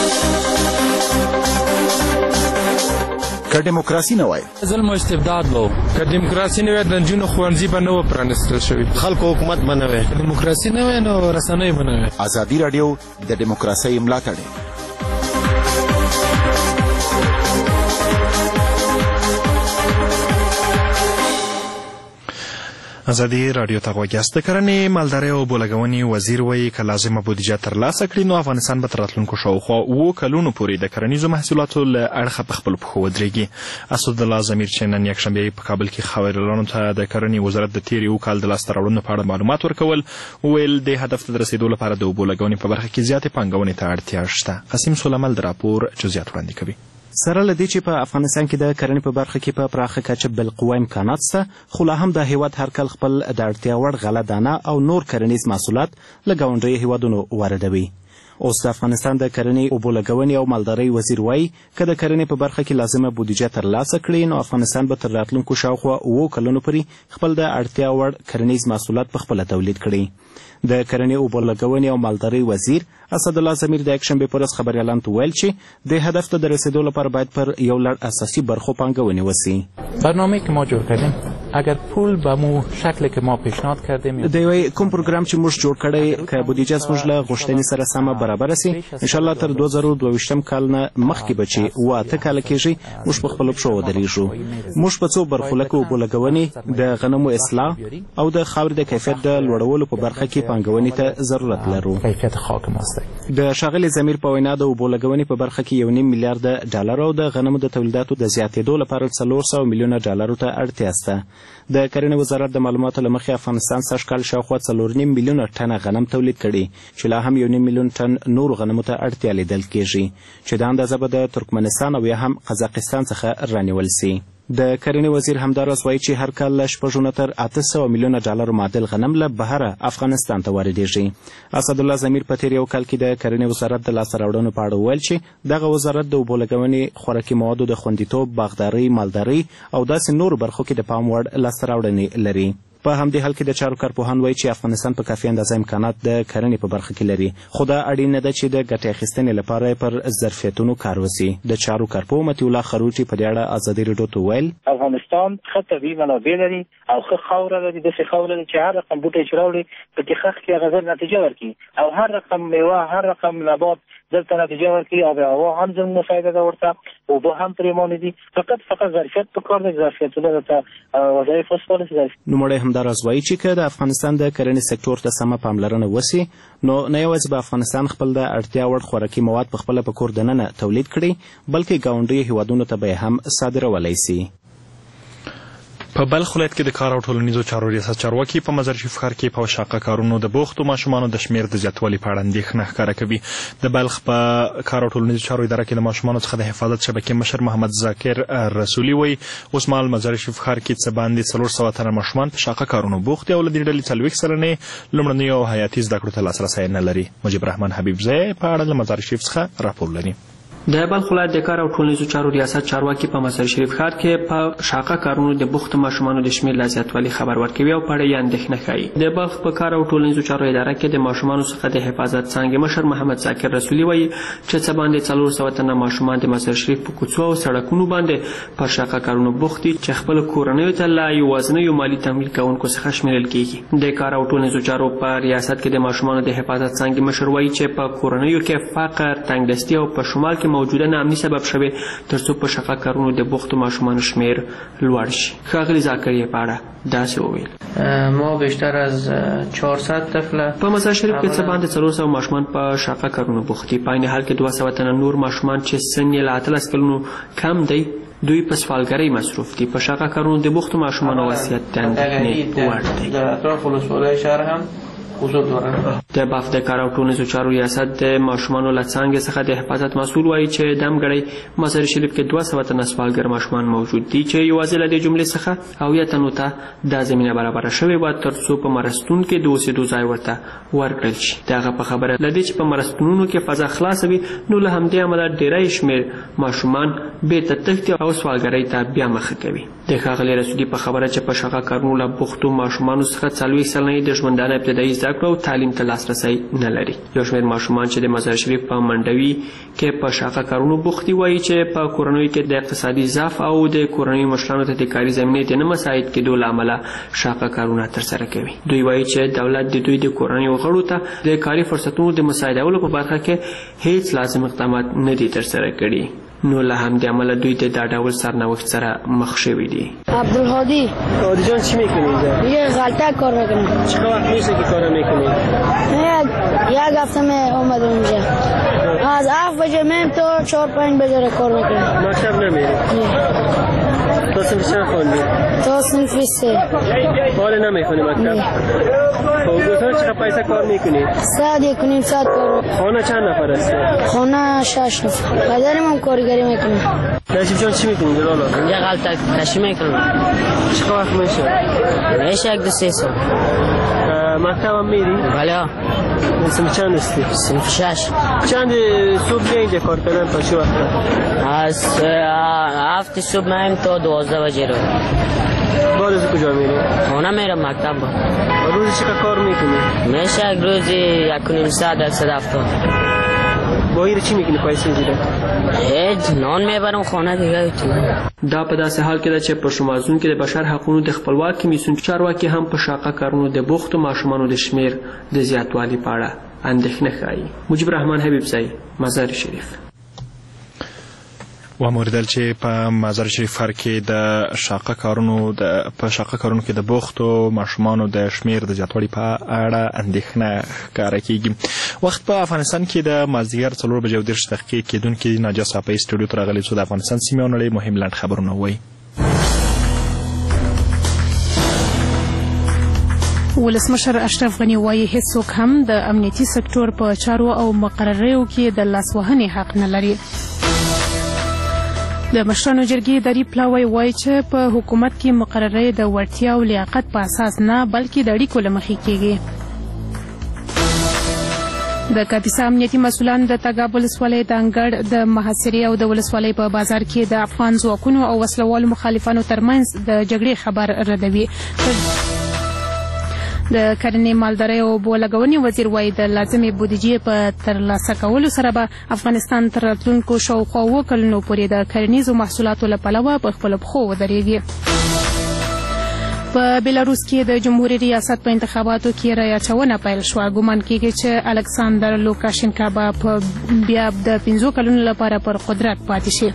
که دیموکراسي نه وای ظلم او استبداد به که دیموکراسي نه وای د نجونو ښوونځي به نه و پرانیستل شوي خلکو حکومت به نه وای دیموکراسي نه وای نو رسنۍ به نه وای. ازادي راډیو د دیموکراسۍ ملاتړ ازادي راډیو ته غوږ یاست. د کرنې مالدارۍ او بولګونې وزیر وایي که لازمه بودیجه ترلاسه کړي نو افغانستان به تر راتلونکو شاوخوا اووه کلونو پورې د کرنیزو محصولاتو له اړخه په خپلو پښو ودرېږي. اسدالله ضمیر چې نن یکشنبې په کابل کې خبریالانو ته د کرنې وزارت د تېر یو کال د لاسته راوړنو په اړه معلومات ورکول وویل دې هدف ته د رسېدو لپاره د اوبو لګونې په برخه کې زیاتې پانګونې ته اړتیا شته. قسیم سلیمل د راپور جزئیات وړاندې کوي. سره له دې چې په افغانستان کې د کرنې په برخه کې په پراخه کچه بالقوه امکانات شته خو لا هم د هیواد هر کال خپل د اړتیا وړ غله دانه او نور کرنیز محصولات له ګاونډیو هیوادونو واردوي. اوس د افغانستان د کرنې اوبو لګونې او مالدارۍ وزیر وایي که د کرنې په برخه کې لازمه بودیجه ترلاسه کړي نو افغانستان به تر راتلونکو شاوخوا اوو کلونو پورې خپل د اړتیا وړ کرنیز محصولات په خپله تولید کړي. د کرنې اوبو لګونې او مالدارۍ وزیر اسدالله ضمیر د یکشنبې په ورځ خبریالانو ته وویل چې د هدف ته د رسیدو لپاره باید پر یو لړ اساسي برخو پانګونې وسي. برنامه‌ای که ما جور کردیم اگر پول به مو شکلی که ما پیشنهاد کردیم د یوې کوم پروګرام چې موږ جوړ کړی که بودیجه زموږ له غوښتنې سره سمه برابره سي انشاءالله تر دوه زره دوه ویشتم کال نه مخکې به چې اوه اته کاله کېږي موږ په خپلو پښو ودرېږو. موږ په څو برخو لکه اوبو لګونې د غنمو اصلاح او د خاورې د کیفیت د لوړولو په برخه کې پانګونې ته ضرورت لرو. کیفیت خاک ماست. د ښاغلي ضمیر په وینا د اوبو لګونې په برخه کې یو نیم میلیارډ ډالر او د غنمو د تولیداتو د زیاتېدو لپاره څلور سوه میلیونه ډالرو ته اړتیا شته. د کرنې وزارت د معلوماتو له مخې افغانستان سږ کال شاوخوا څلور نیم میلیونه ټنه غنم تولید کړي چې لا هم یو نیم میلیون ټن نورو غنمو ته اړتیا لیدل کېږي چې دا اندازه به د ترکمنستان او یا هم قزاقستان څخه رانیول سي. د کرنې وزیر همداراز وایي چې هر کال له شپږو نه تر اته سوه میلیونه ډالرو معادل غنم له بهره افغانستان ته واردېږي. اسدالله ضمیر په تېر یو کال کې د کرنې وزارت د لاسته راوړنو په اړه وویل چې دغه وزارت د اوبو لګونې خوراکي موادو د خوندیتوب باغدارۍ مالدارۍ او داسې نورو برخو کې د پام وړ لاسته راوړنې لري. په همدې حال کې د چارو کارپوهان وایي چې افغانستان په کافي اندازه امکانات د کرنې په برخه کې لري خو دا اړین نه ده چې د ګټې اخیستنې لپاره پر ظرفیتونو کار وسي. د چارو کارپوه مطیع الله خروټي په دې اړه ازادي راډیو ته وویل افغانستان ښه طبیعي منابع لري او ښه خاوره لري داسې خاوره لري چې هر رقم بوټی چې راوړي پکې ښه کښې هغه زر نتیجه ورکړي او هر رقم میوه هر رقم نبات دلته نتیجه ورکړي. آب و هوا هم زموږ فایده ده ورته اوبه هم پرې مانې دي فقط فقط ظرفیت په کار دی ظرفیتونه درته وظایف وسپارل. نوموړی همداراز وایي چې که د افغانستان د کرنې سکتور ته سمه پاملرنه وسي نو نه یوازې به افغانستان خپل د اړتیا وړ خوراکي مواد په خپله په کور دننه تولید کړي بلکې ګاونډیو هیوادونو ته به یې هم صادرولی سي. په بلخ ولایت کې د کار او ټولنیزو چارو ریاست چارواکي په مزار شریف ښار کې په شاقه کارونو د بوختو ماشومانو د شمېر د زیاتوالي په اړه اندېښنه ښکاره کوي. د بلخ په کار او ټولنیزو چارو اداره کې د ماشومانو څخه د حفاظت شبکې مشر محمد ذاکر رسولي وایي اوس مهال مزار شریف ښار کې څه باندې څلور سوه تنه ماشومان په شاقه کارونو بوخت دي او له دې ډلې څلوېښت سلنې لومړنیو او حیاتي زده کړو ته لاسرسی نه لري. مجيب رحمان حبیبزی په اړه له مزار شریف څخه راپور لري. د بلخ ولایت د کار او ټولنیزو چارو ریاست چارواکي په مزار شریف ښار کې په شاقه کارونو د بوختو ماشومانو د شمېر لا زیاتوالي خبر ورکوي او په اړه یې اندېښنه ښایي. د بلخ په کار او ټولنیزو چارو اداره کې د ماشومانو څخه د حفاظت څانګې مشر محمد ذاکر رسولي وایي چې څه باندې څلور سوه تنه ماشومان د مزار شریف په کوڅو او سړکونو باندې په شاقه کارونو بوخت دي چې خپل کورنیو ته له یوازینیو مالي تمویل کوونکو څخه شمیرل کیږي. د کار او ټولنیزو چارو په ریاست کې د ماشومانو د حفاظت څانګې مشر وایي چې په کورنیو کې فقر تنګدستي او په شمال کې موجوده ناامني سبب شوی ترڅو په شاقه کارونو د بوختو ماشومانو شمیر لوړ شي. ښاغلي ذاکر یې په اړه داسې وویل ما بیشتر از چهارصد طفل په مزار شریف کې څه باندې څلور سوه ماشومان په شاقه کارونو بوخت دي. په عین حال کې دوه سوه تنه نور ماشومان چې سن یې له اتلس کلونو کم دی دوی په سوالګرۍ مصروف دي. په شاقه کارونو د بوختو ماشومانو وضعیت د اندېښنې وړ دی. در اطراف ولسوالۍ شهر هم حضور دارند. د بلخ د کار او ټولنیزو چارو ریاست د ماشومانو له څانګې څخه د حفاظت مسؤل وایي چې دمګړی مزار شریف کې دوه سوه تنه سوالګر ماشومان موجود دي چې یوازې له دې جملې څخه اویا تنو ته دا زمینه برابره شوې وه ترڅو په مرستون کې د اوسېدو ځای ورته ورکړل شي. د هغه په خبره له دې چې په مرستونونو کې فضا خلاصه وي نو له همدې امله ډېری شمېر ماشومان بېرته تښتي او سوالګرۍ ته بیا مخه کوي. د ښاغلي رسولي په خبره چې په شاقه کارونو له بوختو ماشومانو څخه څلوېښت سلنه د ژوندانه ابتدایي زده کړو او تعلیم ته لاسرسی نه لري. یو شمېر ماشومان چې د مزار شریف په منډوي کې په شاقه کارونو بوخت دي وایي چې په کورنیو کې د اقتصادي ضعف او د کورنیو مشرانو ته د کاري زمینې د نه مساعد کېدو له امله شاقه کارونه ترسره کوي. دوی وایي چې دولت د دوی د کورنیو غړو ته د کاري فرصتونو د مساعدولو په برخه کې هیڅ لازم اقدامات نه دي ترسره کړي نو له همدې امله دوی د دا ډول سرنوشت سره مخ شوي دي. عبدالهادی هادی جان چی میکنی اینجا؟ یه غلطه کار میکنم. چقدر وقت میشه که کار میکنی؟ یک هفته می اومدم اینجا. از هفت بجه میم تا چهار پنج بجه کار میکنم. مکتب نمیری؟ تا صنف چند خوندی؟ تا صنف سه. حال نمیخونی مکتب؟ خب روزانه چقدر پیسه کار میکنی؟ ساعت یک و نیم ساعت کار. خانه چند نفر است؟ خانه شش نفر. پدرم هم کارگری میکنه. نجیب جان چی میکنی جلالا؟ اینجا غلطه کشی میکنم. چقدر وقت میشه؟ میشه یک دو سه سال. مکتب هم میری؟ بله. صنف چند هستی؟ صنف شش. چند صبح میای اینجا کار کردن تا چه وقت؟ از هفت صبح میایم تا دوازده بجه رو. بعد از کجا میری؟ خانه میرم مکتب با. روزی چقدر کار میکنی؟ میشه یک روزی یک و نیم ساعت یک صد هفتاد. با ایره چی میکنی پیسه میگیره؟ هیچ نان میبرم خانه دیگه. دا په داسې حال کې ده چې په شمازون کې د بشر حقونو د خپلواکي میسون چارواکي هم په شاقه کارونو د بوختو ماشومانو د شمیر د زیاتوالي په اړه اندېښنه ښایي. مجیب رحمان حبیبزی، مزار شریف. و موریدل چې په مزار شریف ښار کې د شاقه کارونو د په شاقه کارونو کې د بوختو ماشومانو د شمیر د زیاتوالي په اړه اندېښنه ښکاره کیږي. وخت په افغانستان کې د مازدیګر څلور بجې او دېرش دقیقې کېدونکي ناجیه صافی سټوډیو ته راغلي څو د افغانستان سیمې او نړۍ مهم لنډ خبرونه ووایي. ولسمشر اشرف غني وایي هیڅوک هم د امنیتي سکتور په چارو او مقرریو کې د لاسوهنې حق نه لري. د مشرانو جرګې اداري پلاوی وایي چې په حکومت کې مقررې د وړتیا او لیاقت په اساس نه بلکې د اړیکو له مخې کېږي. د کاپیسا امنیتي مسؤلان د تګاب ولسوالۍ د انګړ د محاصرې او د ولسوالۍ په بازار کې د افغان ځواکونو او وسلوالو مخالفانو ترمنځ د جګړې خبر ردوي. د کرنې مالدارۍ او اوبو لګونې وزیر وایي د لازمې بودیجې په ترلاسه کولو سره به افغانستان تر راتلونکو شاوخوا اووه کلونو پورې د کرنیزو محصولاتو له پلوه په خپلو پښو ودرېږي. په بیلاروس کې د جمهوري ریاست په انتخاباتو کې رایه اچونه پیل شوه. ګومان کېږي چې الکساندر لوکاشنکا به په بیا د پنځو کلونو لپاره پر قدرت پاتې شي.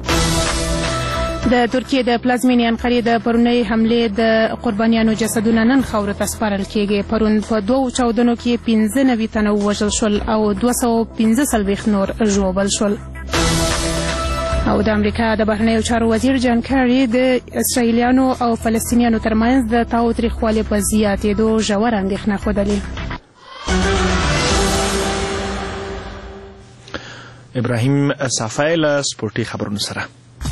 د ترکیې د پلازمینې انقرې د پرونۍ حملې د قربانیانو جسدونه نن خاورو ته سپارل کېږي. پرون په دوو چاودنو کې پنځه نوي تنه ووژل شول او دوه سوه پنځه څلوېښت نور ژوبل شول. او د امریکا د بهرنیو چارو وزیر جان کاري د اسرائیلیانو او فلسطینیانو ترمنځ د تاوتریخوالي په زیاتېدو ژوره اندېښنه ښودلې. ابراهیم صافی له سپورټي خبرونو سره.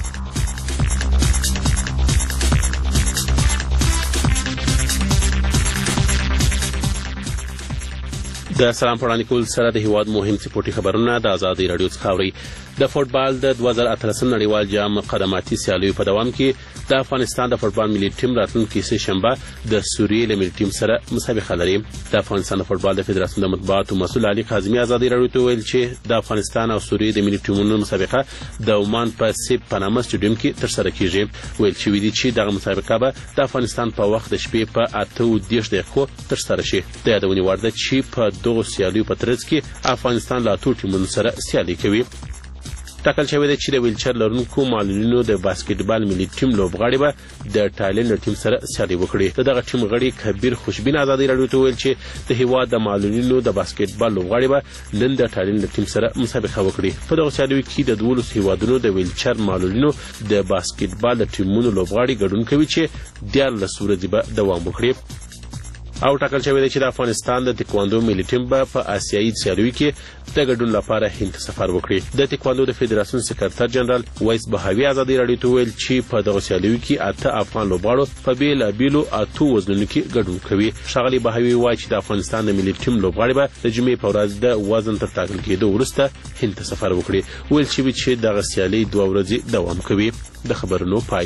د سلام پړاندې کول سره د هیواد مهم سپورټي خبرونه د ازادي رادیو څخه اورئ. د فوټبال د دوه زره اتلسم نړیوال جام مقدماتي سیالیو په دوام کې د افغانستان د فوټبال ملي ټیم راتلونکي سه شنبه د سوریې له ملي ټیم سره مسابقه لري. د افغانستان د فوټبال د فدراسیون د مطبوعاتو مسؤل علي کاظمي ازادي رادیو ته ویل چې د افغانستان او سوریې د ملي ټیمونو مسابقه د عمان په سیب پاناما سټیډیوم کې ترسره کیږي. ویل شوي دي چې دغه مسابقه به د افغانستان په وخت د شپې په اته او دېرش دقیقو ترسره شي. د یادونې وړ ده چې په دغو سیالیو په ترڅ کې افغانستان له اتو ټیمونو سره سیالي کوي. ټاکل شوی دی چې د ویلچر لرونکو معلولینو د باسکټبال ملي ټیم لوبغاړي به د ټایلند ټیم سره سیالي وکړي. د دغه ټیم غړي کبیر خوشبین ازادي رادیو ته ویل چې د هیواد د معلولینو د باسکټبال لوبغاړي به نن د ټایلند ټیم سره مسابقه وکړي. په دغه سیالیو کې د دولس هیوادونو د ویلچر معلولینو د باسکټبال د ټیمونو لوبغاړي ګډون کوي چې دیارلس ورځې به دوام وکړي. او ټاکل شوی دی چې د افغانستان د تکواندو ملي ټیم به په آسیایي سیالیو کې د ګډون لپاره هند سفر وکړي. د تکواندو د فدراسیون سکرټر جنرال وایس بهاوي ازادي رادیو ته ویل چې په دغه سیالیو کې اته افغان لوبغاړو په بېلابېلو اتو وزنونو کې ګډون کوي. ښاغلي بهاوي وایي چې د افغانستان د ملي ټیم لوبغاړي به د جمعې په ورځ د وزن تر ټاکل کېدو وروسته هند ته سفر وکړي. ویل شوي چې دغه سیالۍ دوه ورځې دوام کوي. د خبرونو پای.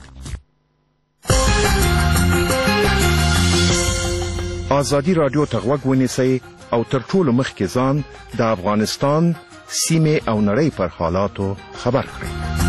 ازادي رادیو ته غوږ ونیسئ او تر ټولو مخکې ځان د افغانستان سیمې او نړۍ پر حالاتو خبر کړئ.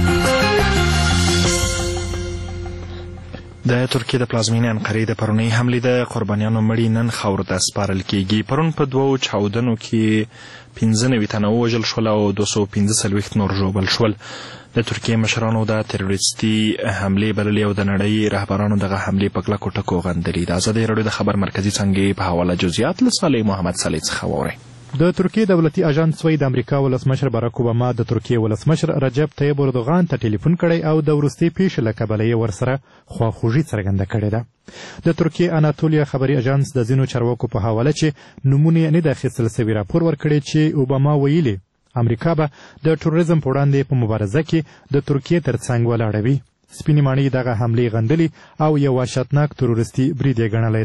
د ترکیې د پلازمینې انقرې د پرونۍ حملې د قربانیانو مړي نن خاورو ته سپارل کېږي. پرون په دوو چاودنو کې پنځه نوي تنه ووژل شول او دوه سوه پنځه څلوېښت نور ژوبل شول. د ترکیې مشرانو د تروریستي حملې بللې او د نړۍ رهبرانو دغه حملې په کلکو ټکو غندلې. د ازادي رادیو د خبر مرکزي څانګې په حواله جزئیات له صالح محمد صالح څخه واورئ. د ترکیې دولتي اژانس وایي د امریکا ولسمشر باراک اوباما د ترکیې ولسمشر رجب طیب اردوغان ته ټلیفون کړی او د وروستۍ پیښې له کبله یې ورسره خواخوږي څرګنده کړې ده. د ترکیې اناتولیا خبري اژانس د ځینو چارواکو په حواله چې نومونه یې نه ده اخیستل سوي راپور ورکړی چې اوباما ویلي امریکا به د تروریزم په وړاندې په مبارزه کې د ترکیې تر څنګ ولاړه وي. سپینې ماڼۍ دغه حملې غندلې او یو وحشتناک تروریستي برید یې ګڼلی دی.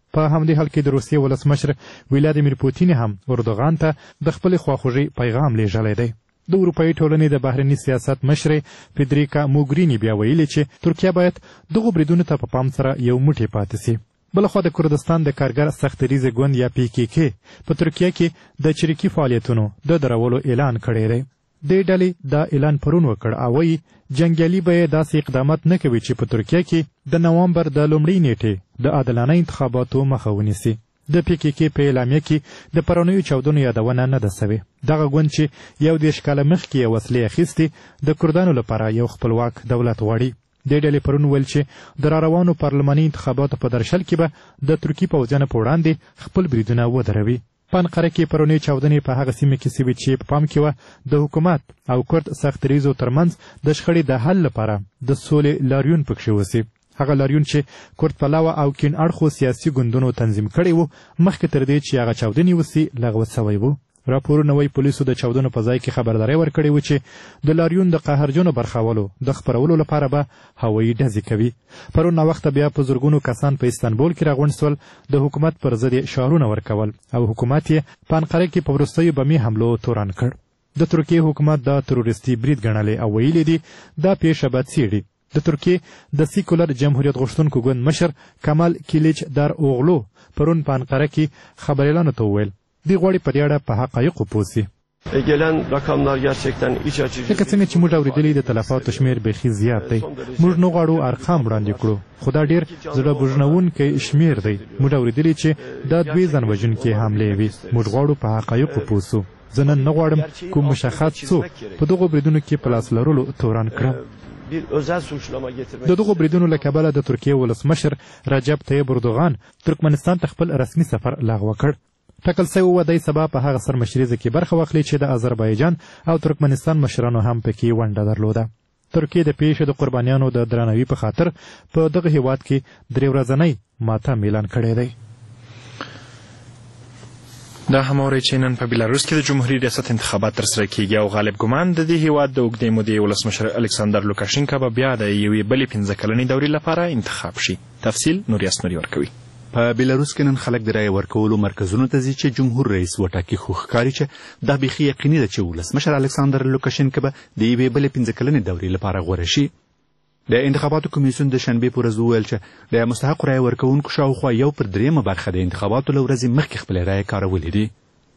په همدې حال کې د روسیې ولسمشر ولادیمیر پوتین هم اردوغان ته د خپلې خواخوږۍ پیغام لیږلی دی. د اروپایي ټولنې د بهرني سیاست مشرې فیدریکا موګریني بیا ویلي چې ترکیه باید دغو بریدونو ته په پام سره یو موټی پاتې سي. بلخوا د کردستان د کارګر سختریزې ګوند یا پی کې کې په ترکیه کې د چریکي فعالیتونو د درولو اعلان کړی دی. دې ډلې دا اعلان پرون وکړ او وایي جنګیالي به یې داسې اقدامات نه کوي چې په ترکیه کې د نوامبر د لومړۍ نیټې د عادلانه انتخاباتو مخه ونیسي. د پی کې کې په اعلامیه کې د پرونیو چاودنو یادونه نه ده سوې. دغه ګوند چې یو دېرش کاله مخکې یې وسلې اخیستې د کردانو لپاره یو خپلواک دولت غواړي. دې ډلې پرون ویل چې د راروانو پارلماني انتخاباتو په درشل کې به د ترکي پوځیانو په وړاندې خپل بریدونه ودروي. په انقره کې پرونی چاودنې په هغه سیمه کې سوي چې په پام کې وه د حکومت او کرد سختریزو ترمنځ د شخړې د حل لپاره د سولې لاریون پکښې وسي. هغه لاریون چې کرد پلوه او کین اړخو سیاسي ګوندونو تنظیم کړی و مخکې تر دې چې هغه چاودنې وسي لغوه سوی و. راپورونه وایي پولیسو د چاودنو په ځای کې خبرداری ورکړې و چې د لاریون د قهرجنو برخولو د خپرولو لپاره به هوایي ډزې کوي. پرون ناوخته بیا په زرګونو کسان په استانبول کې راغونډ سول د حکومت پر ضد یې شعارونه ورکول او حکومت یې په انقره کې په وروستیو بمي حملو تورن کړ. د ترکیې حکومت دا تروریستي برید ګڼلی او ویلي دي دا پیښه به څېړي. د ترکیې د سیکولر جمهوریت غوښتونکو ګوند مشر کمال کلیچ دار اوغلو پرون په انقره کې خبریالانو ته وویل دوی غواړي په دې اړه په حقایقو پوه سي. لکه څنګه چې موږ اورېدلي د تلفاتو شمېر بیخي زیات دی. موږ نه غواړو ارقام وړاندې کړو خو دا ډېر زړه بوژنونکی شمېر دی. موږ اورېدلي چې دا دوې ځان وژونکې حملې وي. موږ غواړو په حقایقو پوه سو. زه نن نه غواړم کوم مشخص څوک په دغو بریدونو کې په لاس لرلو تورن کړم. د دغو بریدونو له کبله د ترکیې ولسمشر رجب طیب اردوغان ترکمنستان ته خپل رسمي سفر لغوه کړ. ټاکل سوی وه دی سبا په هغه سرمشریزه کې برخه واخلي چې د آذربایجان او ترکمنستان مشرانو هم پکې ونډه درلوده. ترکیې د پیښې د قربانیانو د درناوي په خاطر په دغه هیواد کې درې ورځنی ماتم اعلان کړی دی. دا هم اورئ چې نن په بیلاروس کې د جمهوریت ریاست انتخابات ترسره کیږي او غالب ګمان د دې هیواد د اوږدې مودې ولسمشر الکساندر لوکاشینکا به بیا د یوې بلې پنځه کلنې دورې لپاره انتخاب شي. تفصیل نور یاسمري ورکوي. په بیلاروس کې نن خلک د رایې ورکولو مرکزونو ته ځي چې جمهور رئیس وټاکي، خو ښکاري چې دا بیخي یقیني ده چې ولسمشر الکساندر لوکاشینکا به د یوې بلې پنځه کلنې دورې لپاره غوره شي. د انتخاباتو کمیسیون د شنبې په ورځ وویل چې د مستحقو رایې ورکوونکو شاوخوا یو پر درېیمه برخه د انتخاباتو له ورځې مخکې خپلې رایې کارولې دي.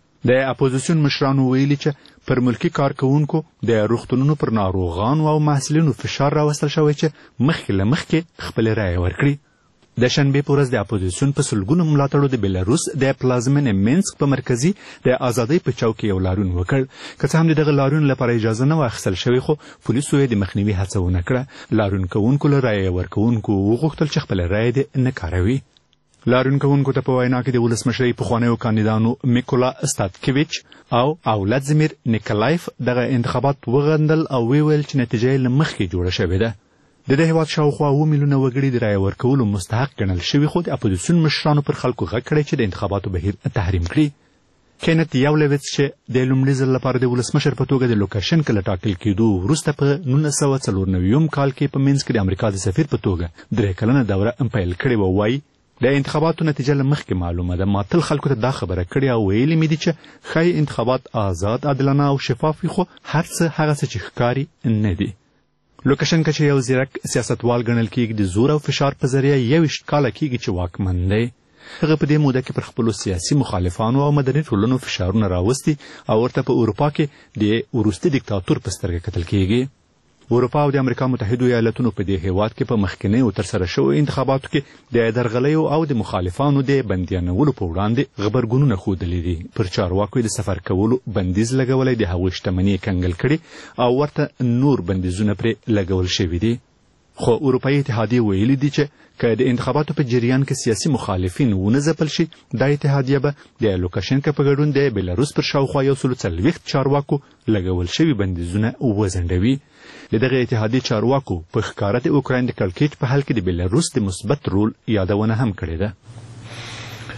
د اپوزیسیون مشرانو ویلي چې پر ملکي کارکوونکو د روغتونونو پر ناروغانو او محصلینو فشار راوستل شوی چې مخکې له مخکې خپلې رایې ورکړي. د شنبې په ورځ د اپوزیسیون په سلګونو ملاتړو د بیلاروس د پلازمینې مینسک په مرکزي د ازادۍ په چوک کې یو لاریون وکړ. که څه هم د دغه لاریون لپاره اجازه نه واخیستل شوې خو پولیسو یې د مخنیوي هڅه ونه کړه. لاریون کوونکو له رایې ورکوونکو وغوښتل چې خپله رایې دې نه کاروي. لاریون کوونکو ته په وینا کې د ولسمشرۍ پخوانیو کاندیدانو میکولا استاتکیویچ او اولادزمیر نیکلایف دغه انتخابات وغندل او ویل چې نتیجه یې له مخکې جوړه شوې ده. د دې هیواد شاوخوا اووه میلیونه وګړي د رایې ورکولو مستحق ګڼل شوي، خو د اپوزیسیون مشرانو پر خلکو غږ کړی چې د انتخاباتو بهیر تحریم کړي. کینت یاولویڅ چې د لومړي ځل لپاره د ولسمشر په توګه د لوکاشینکا له ټاکل کېدو وروسته په نولس سوه څلور نوي کال کې په مینسک د امریکا د سفیر په توګه درې کلنه دوره پیل کړې وه، وایي د انتخاباتو نتیجه له مخکې معلومه ده. ما تل خلکو ته دا خبره کړې او ویلي مې دي چې ښایي انتخابات آزاد، عادلانه او شفاف وي، خو هر څه هغه څه چې ښکاري نه دي. لوکاشینکا چې یو ځیرک سیاستوال ګڼل کېږي د زور او فشار په ذریعه یویشت کاله کېږي چې واکمن دی. هغه په دې موده کې پر خپلو سیاسي مخالفانو او مدني ټولنو فشارونه راوستي او ورته په اروپا کې د وروستي دیکتاتور په سترګه کتل کېږي. اروپا او د امریکا متحدو ایالتونو په دې هیواد کې په مخکینیو ترسره شویو انتخاباتو کې د درغلیو او د مخالفانو د بندیانولو په وړاندې غبرګونونه ښودلي دي. پر چارواکو د سفر کولو بندیز لګولی، د هغوی شتمني یې کنګل کړي او ورته نور بندیزونه پرې لګول شوي دي. خو اروپایي اتحادیې ویلي دي چې که د انتخاباتو په جریان کې سیاسي مخالفین ونه ځپل شي، دا اتحادیه به د لوکاشینکا په ګډون د بیلاروس پر شاوخوا یو سلو څلوېښت چارواکو لګول شوي بندیزونه وځنډوي. د دغه اتحادیې چارواکو په ښکاره د اوکراین د کړکېچ په حل کې د بیلاروس د مثبت رول یادونه هم کړې ده.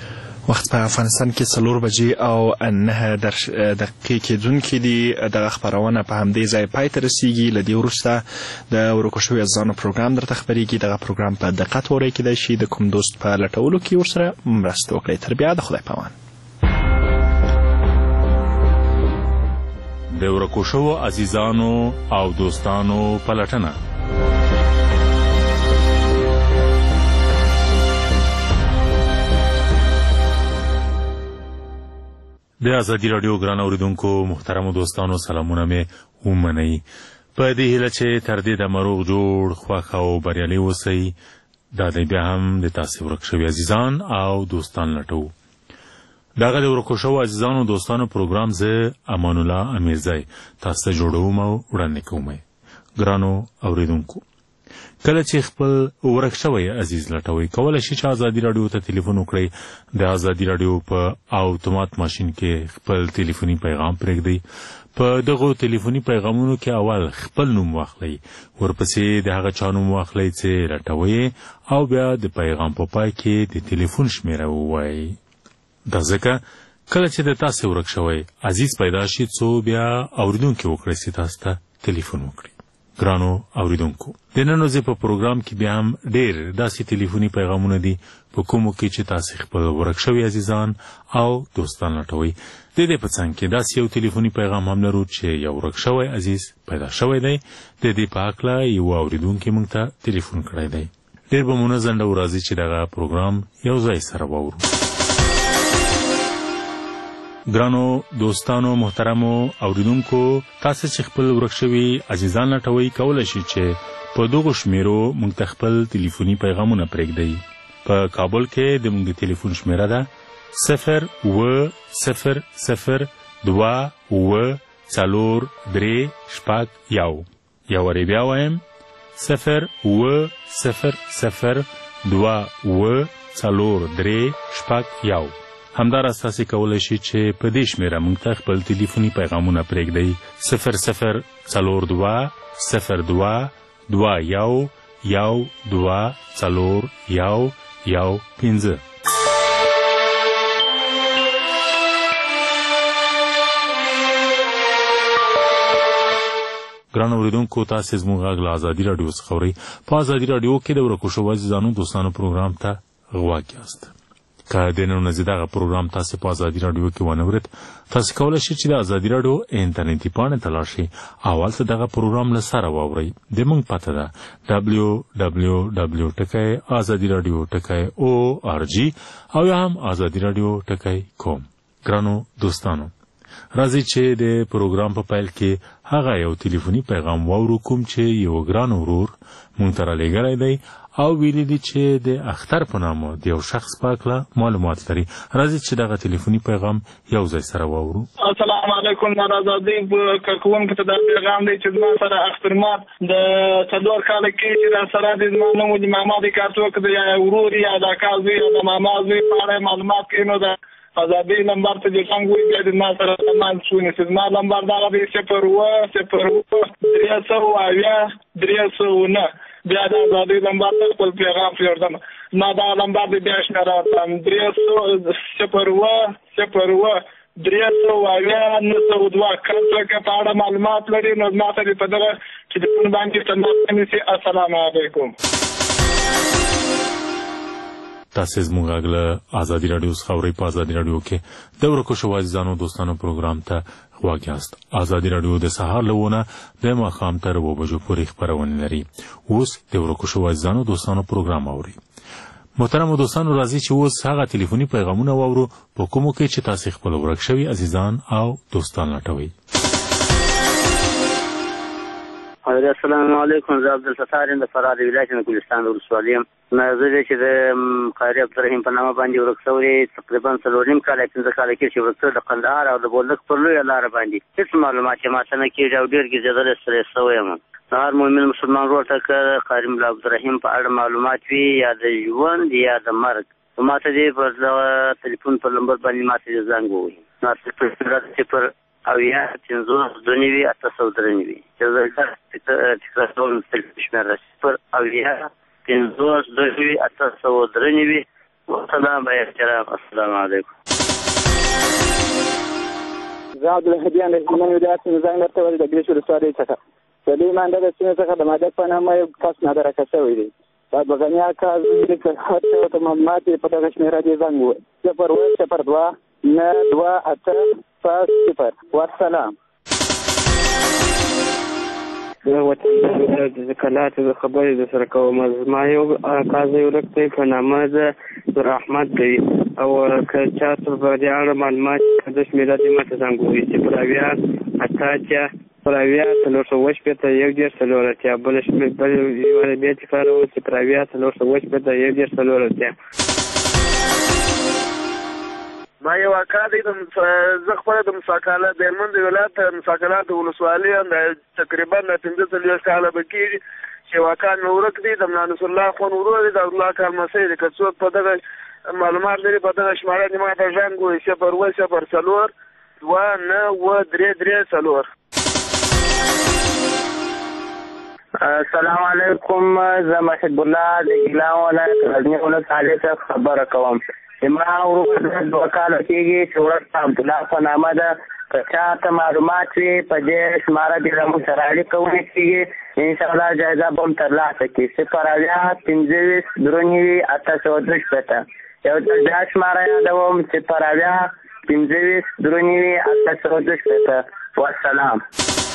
وخت په افغانستان کې څلور بجې او نه دقیقې کېدونکې دي. دغه خپرونه په همدې ځای پای ته رسیږي. له دې وروسته د ورکو شویو عزیزانو پروګرام درته خپرېږي. دغه پروګرام په دقت واورئ، کیدای شي د کوم دوست په لټولو کې ورسره مرسته وکړئ. تر بیا د خدای په امان. د ورکو شویو عزیزانو او دوستانو پلټنه. د ازادي راډیو ګران اوریدونکو محترمو دوستانو سلامونه مې ومنئ. په دې هیله چې تر دې د مروغ جوړ خوښ او بریالي اوسئ. دا دی بیا هم د تاسې ورک شوي عزیزان او دوستان لټوو. دغه د ورکو شوو عزیزانو دوستانو پروګرام زه امان الله امیرزی تاسو ته جوړوم او وړاندې کوم. ګرانو اوریدونکو، کله چې خپل ورک شوی عزیز لټوئ، کولی شئ چې ازادي راډیو ته تلیفون وکړئ. د ازادي راډیو په اوتومات ماشین کې خپل تلیفوني پیغام پرېږدئ. په دغو تلیفوني پیغامونو کې اول خپل نوم واخلئ، ورپسې د هغه چا نوم واخلئ چې لټوئ، او بیا د پیغام په پای کې د تلیفون شمیره ووایئ. دا ځکه کله چې د تاسې ورک شوی عزیز پیدا شي، څو بیا اوریدونکي وکړئ چې تاسو ته تلیفون وکړي. ګرانو اوریدونکو، د نن ورځې په پروګرام کې بیا هم ډېر داسې تلیفوني پیغامونه دي په کومو کې چې تاسې خپل ورک شوي عزیزان او دوستان لټوئ. د دې په څنګ کې داسې یو تلیفوني پیغام هم لرو چې یو ورک شوی عزیز پیدا شوی دی. د دې په هکله یو اوریدونکي موږ ته تلیفون کړی دی. ډېر به مو نه ځنډو، راځئ چې دغه پروګرام یو ځای سره واورو. ګرانو دوستانو محترمو اوریدونکو، تاسو چې خپل ورک شوي عزیزان لټوئ، کولی شئ چې په دغو شمیرو موږ ته خپل تلیفوني پیغامونه پرېږدئ. په کابل کې د موږ د تلیفون شمیره ده صفر اوه صفر صفر دوه اوه څلور درې شپږ یو. یو وارې بیا وایم، صفر اوه صفر صفر دوه اوه څلور درې شپږ یو. همداراز تاسې کولی شئ چې په دې شمیره موږ ته خپل تلیفوني پیغامونه پرېږدئ. صفر صفر څلور دوه صفر دوه دوه یو یو دوه څلور یو یو پنځه. ګران اوریدونکو، تاسې زموږ غږ له ازادي راډیو څخه اورئ. په ازادي راډیو کې د ورکو شوو عزیزانو دوستانو پروګرام ته غوږ یاست. که د نن ورځې دغه پروګرام تاسې په ازادي راډیو کې ونه اورېد، تاسې کولی شئ چې د ازادي راډیو انټرنیټي پاڼې ته لاړ شئ او هلته دغه پروګرام له سره واورئ. د موږ پته ده ډبلیو ډبلیو ډبلیو ټکی ازادي راډیو ټکی او آر جي او یا هم ازادي راډیو ټکی کوم. ګرانو دوستانو، راځئ چې د پروګرام په پیل کې هغه یو تلیفوني پیغام واورو کوم چې یو ګران ورور مونږ ته رالیږلی دی او ویلي دي چې د اختر په نامه د یو شخص په هکله معلومات لري. راځئ چې دغه تلیفوني پیغام یو ځای سره واورو. السلام علیکم. ازادي کارکوونکو ته دا پیغام دی چې زما سره اخترمات د څلور کاله کې چې دا سره د زما نوم د ماما د کارتوک د یا ورور یا د اکا زوی یا د ماما زوی په اړه معلومات کوي، نو د ازادي نمبر ته چې څنګه وي بیا د ما سره سمان شونې چې زما نمبر دغه دی صفر اوه صفر اوه درې سوه اویا درې سوه نه. بیا د ازادي نمبر ته خپل پیغام پرېږدم. ما دا نمبر دی بیا شمېره ورکړم درې سوه صفر اوه صفر اوه درې سوه اویا نه سوه دوه. کله څوک په اړه معلومات لري نو ما ته په دغه ټلیفون باندې تماس ونیسي. السلام علیکم. تاسې زموږ غږ له ازادي راډیو څخه اورئ. په ازادي راډیو کې د ورکو شوو عزیزانو دوستانو پروګرام ته غوږ یاست. ازادي راډیو د سهار له اووه نه د ماښام تر اووه بجو پورې خپرونې لري. اوس د ورکو شوو عزیزانو دوستانو پروګرام اورئ. محترمو دوستانو، راځئ چې اوس هغه تلیفوني پیغامونه واورو په کومو کې چې تاسې خپل ورک شوي عزیزان او دوستان لټوئ. السلام علیکم. زه عبدالستار یم د فراه د ولایت نه ګلستان د ولسوالۍ یم. زه چې د قاري عبدالرحیم په نامه باندې ورک شوی تقریبا څلور نیم کاله پنځه کاله کې چې ورک شوی د قندهار او د بولدک پر لویه لاره باندې هېڅ معلومات یې ماته نه کېږي او ډېر ګرځېدلی ستړی شوی یم. هر مؤمن مسلمان ورور ته که قاري ملا عبدالرحیم په اړه معلومات وي یا د ژوند یا د مرګ، ماته دې پر دغه تلیفون پر نمبر باندې ماته دې زنګ ووهي. صفر اویا پنځوس دوه نوي اته سوه درې نوي. صفر اویا پنځوس دوه نوي اته سوه درې نوي سلام بھائی احترام السلام علیکم. زه عبدالهادي د هلمند ولایت نه زنګ درته ویل د ګریش ولسوالۍ څخه. د دې مانده د سیمې څخه د مادک په نامه یو کس نادرکه شوی دی. په بغنیا کال کې هر څه ته معلومات په دغه شمیره دې زنګ وویل صفر اوه صفر دوه نه دوه اته صفر. والسلام. زه وطن د کلات د خبرې د سره کوم. زما یو کاز یو ورک دی په نامه د نور احمد دی او که چا ته په دې اړه معلومات د شمیره دې ماته زنګ وویل چې پر اویا اته اتیا پر اویا څلور سوه اووه شپېته یو دېرش څلور اتیا بل بل یوه بیا تکرارول چې پر اویا څلور سوه اووه شپېته یو دېرش څلور اتیا. ما یو اکا دی زه خپله د مساکاله د هلمند ولایت مساکاله د ولسوالۍ تقریبا پنځه څلوېښت کاله به کېږي چې یو اکا مې ورک دی د ملا نصر الله خون ورور دی د عبدالله کال مسۍ دی. که څوک په دغه معلومات لري په دغه شماره دې ما ته زنګ ووایي صفر اوه صفر څلور دوه نه اوه درې درې څلور. السلام علیکم. زه محب الله د ګیلان ولایت غزني ولسوالۍ څخه خبره کوم. زما ورور دوه کاله کېږي چې ورک عبدالله په نامه ده. که چا ته معلومات وي په دې شماره دې زموږ سره اړیکه ونیسي انشاءالله جایزه به هم ترلاسه کړي. صفر اویا پنځه ویشت درې نوي اته سوه دوه شپېته. یو ځل بیا شماره یادوم صفر اویا پنځه ویشت درې نوي اته سوه دوه شپېته. والسلام.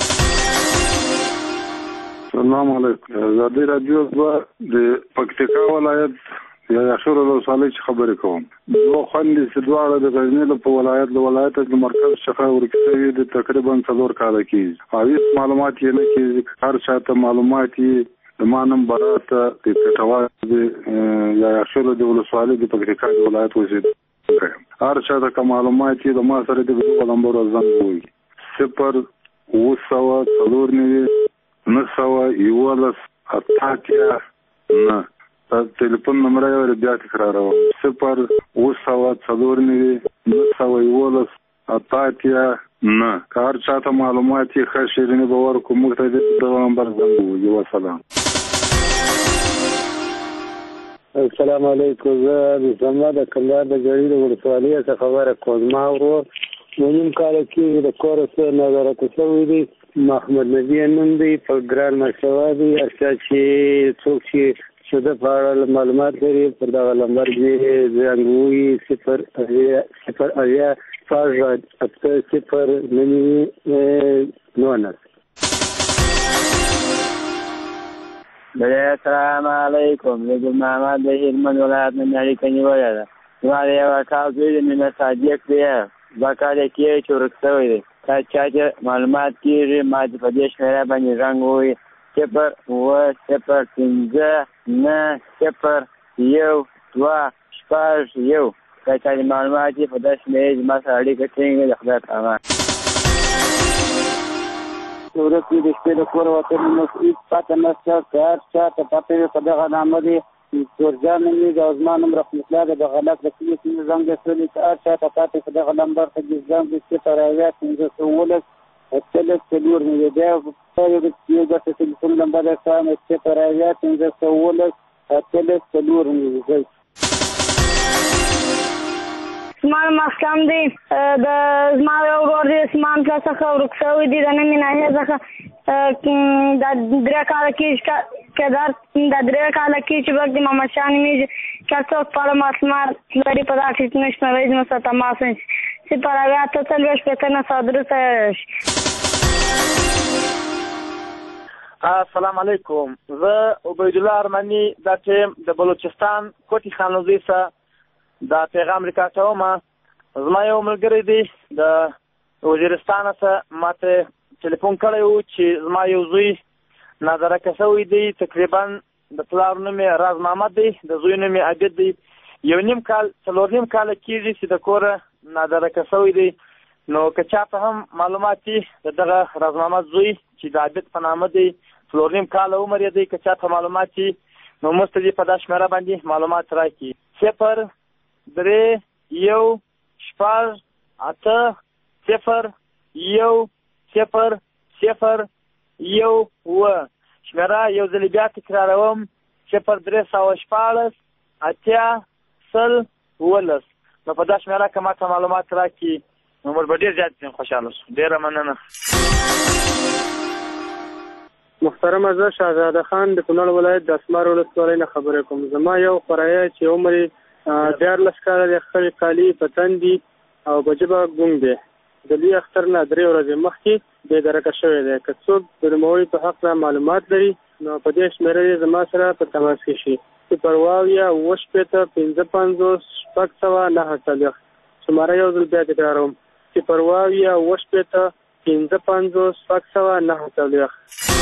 السلام علیکم. ازادي راډیو د پکتیکا ولایت یا یاشور ولسوالۍ څخه خبرې کوم. دوه خویندې چې دواړه د غزني په ولایت له ولایت د مرکز څخه ورک شوي د تقریبا څلور کاله کېږي او هېڅ معلومات یې نه کېږي. هر چا ته معلومات یې د ما نوم براته د پېټوال د یا یاشور د ولسوالۍ د پکتیکا د ولایت اوسېدونکی یم. هر چا ته که معلومات یې د ما سره د دغو نمبرو زنګ ووایي صفر اوه سوه څلور نوي نه سوه یولس اته اتیا نه. ټلیفون نمبر یې بیا تکراروم صفر اوه سوه څلور نوي نه سوه یولس اته اتیا نه. که هر چا ته معلومات یې ښه شیریني به ورکړو موږ ته د دغه نمبر زنګ ووایي. وسلام. السلام علیکم. زه د زما د کندهار د جړي د ولسوالۍ څخه خبره کوم. زما ورور نو نیم کاله کېږي د کوره څه نظارته شوی دی. محمد نبي نوم دی. په ګران مشوه دی. هر چا چې څوک چې چې د په اړه معلومات لري پر دغه نمبر دې زنګ ووایي صفر اویا صفر اویا شپږ اته صفر نه نوي نولس. السلام علیکم. زه ګل محمد د هلمند ولایت نه مې اړیکه نیولې ده. زما د یو اکا زوی دی مینه صادق دی. دوه کاله کېږي چې ورک شوی دی. که چا چې معلومات کېږي ما دې په دې شمېره باندې زنګ ووایي صفر اوه صفر پنځه نه صفر یو دوه شپږ یو. که چا چې معلومات یې په داسې شمېرې زما سره اړیکه ټینګه د خدای په امان. ورک وي د شپې د کوره وتلي نو هېڅ پته نشته. که هر چا ته پته وي په دغه نامه دی تورجان نومېږي او زما نوم رحمت الله دی. د غلط د کومې سیمې زنګ اچولی که هر چا ته پته په دغه نمبر ته دې زنګ وي صفر اویا پنځه سوه اوولس اتلس څلور نوي. بیا یو داسې ټلیفون نمبر یې کوم صفر اویا پنځه سوه اوولس اتلس څلور نوي. زما نوم اسلام دی. د زما یو ورور دی اسمان پله څخه ورک شوی دی د نومې ناحیې څخه. دا درې کاله کېږي که دا درې کاله کېږي چې بګ د محمد شاه نومېږي. که څوک په اړه معلومات لري په دغه ټلیفون شمېرې زموږ سره تماس ونیسي صفر اویا اته څلوېښت شپېته نه سوه درې سوه. السلام علیکم. زه عبیدالله ارمني دا ټیم د بلوچستان کوټي خانوزي څخه دا پیغام ریکارډوم. زما یو ملګری دی د وزیرستان څخه ما ته ټلیفون کړی و چې زما یو زوی نادرکه شوی دی. تقریبا د پلار نوم یې راز محمد دی. د زوی نوم یې عابد دی. یو نیم کال څلور نیم کاله کېږي چې د کوره نادرکه شوی دی. نو که چا ته هم معلومات دي د دغه راز محمد زوی چې د عابد په نامه دی څلور نیم کاله عمر یې دی که چا ته معلومات دي نو موږ ته دې په دا شمېره باندې معلومات راکړي. صفر درې یو شپږ اته صفر یو صفر صفر یو اوه. شمېره یو ځلې بیا تکراروم صفر درې سوه شپاړس اتیا سل ولس نو په دا شمېره که ماته معلومات راکړي نو موږ به ډېر زیات خوشحاله شو. ډېره مننه. محترمه زه شهزاده خان د کونړ ولایت د اسمار ولسوالۍ نه خبرې کوم. زما یو خوریی چې عمر یې دیارلس کاله دی، خپلې کالي په تن دي او په ژبه ګونګ دی. د لوی اختر نه درې ورځې مخکې بې درکه شوی دی. که څوک د نوموړي په هکله معلومات لري نو په دې شمېره یې زما سره په تماس کې شي. صفر واویا اوه شپېته پنځه پنځوس شپږ سوه نهه څلوېښت. شماره یو ځل بیا تکراروم، صفر واویا اوه شپېته پنځه پنځوس شپږ سوه نهه څلوېښت.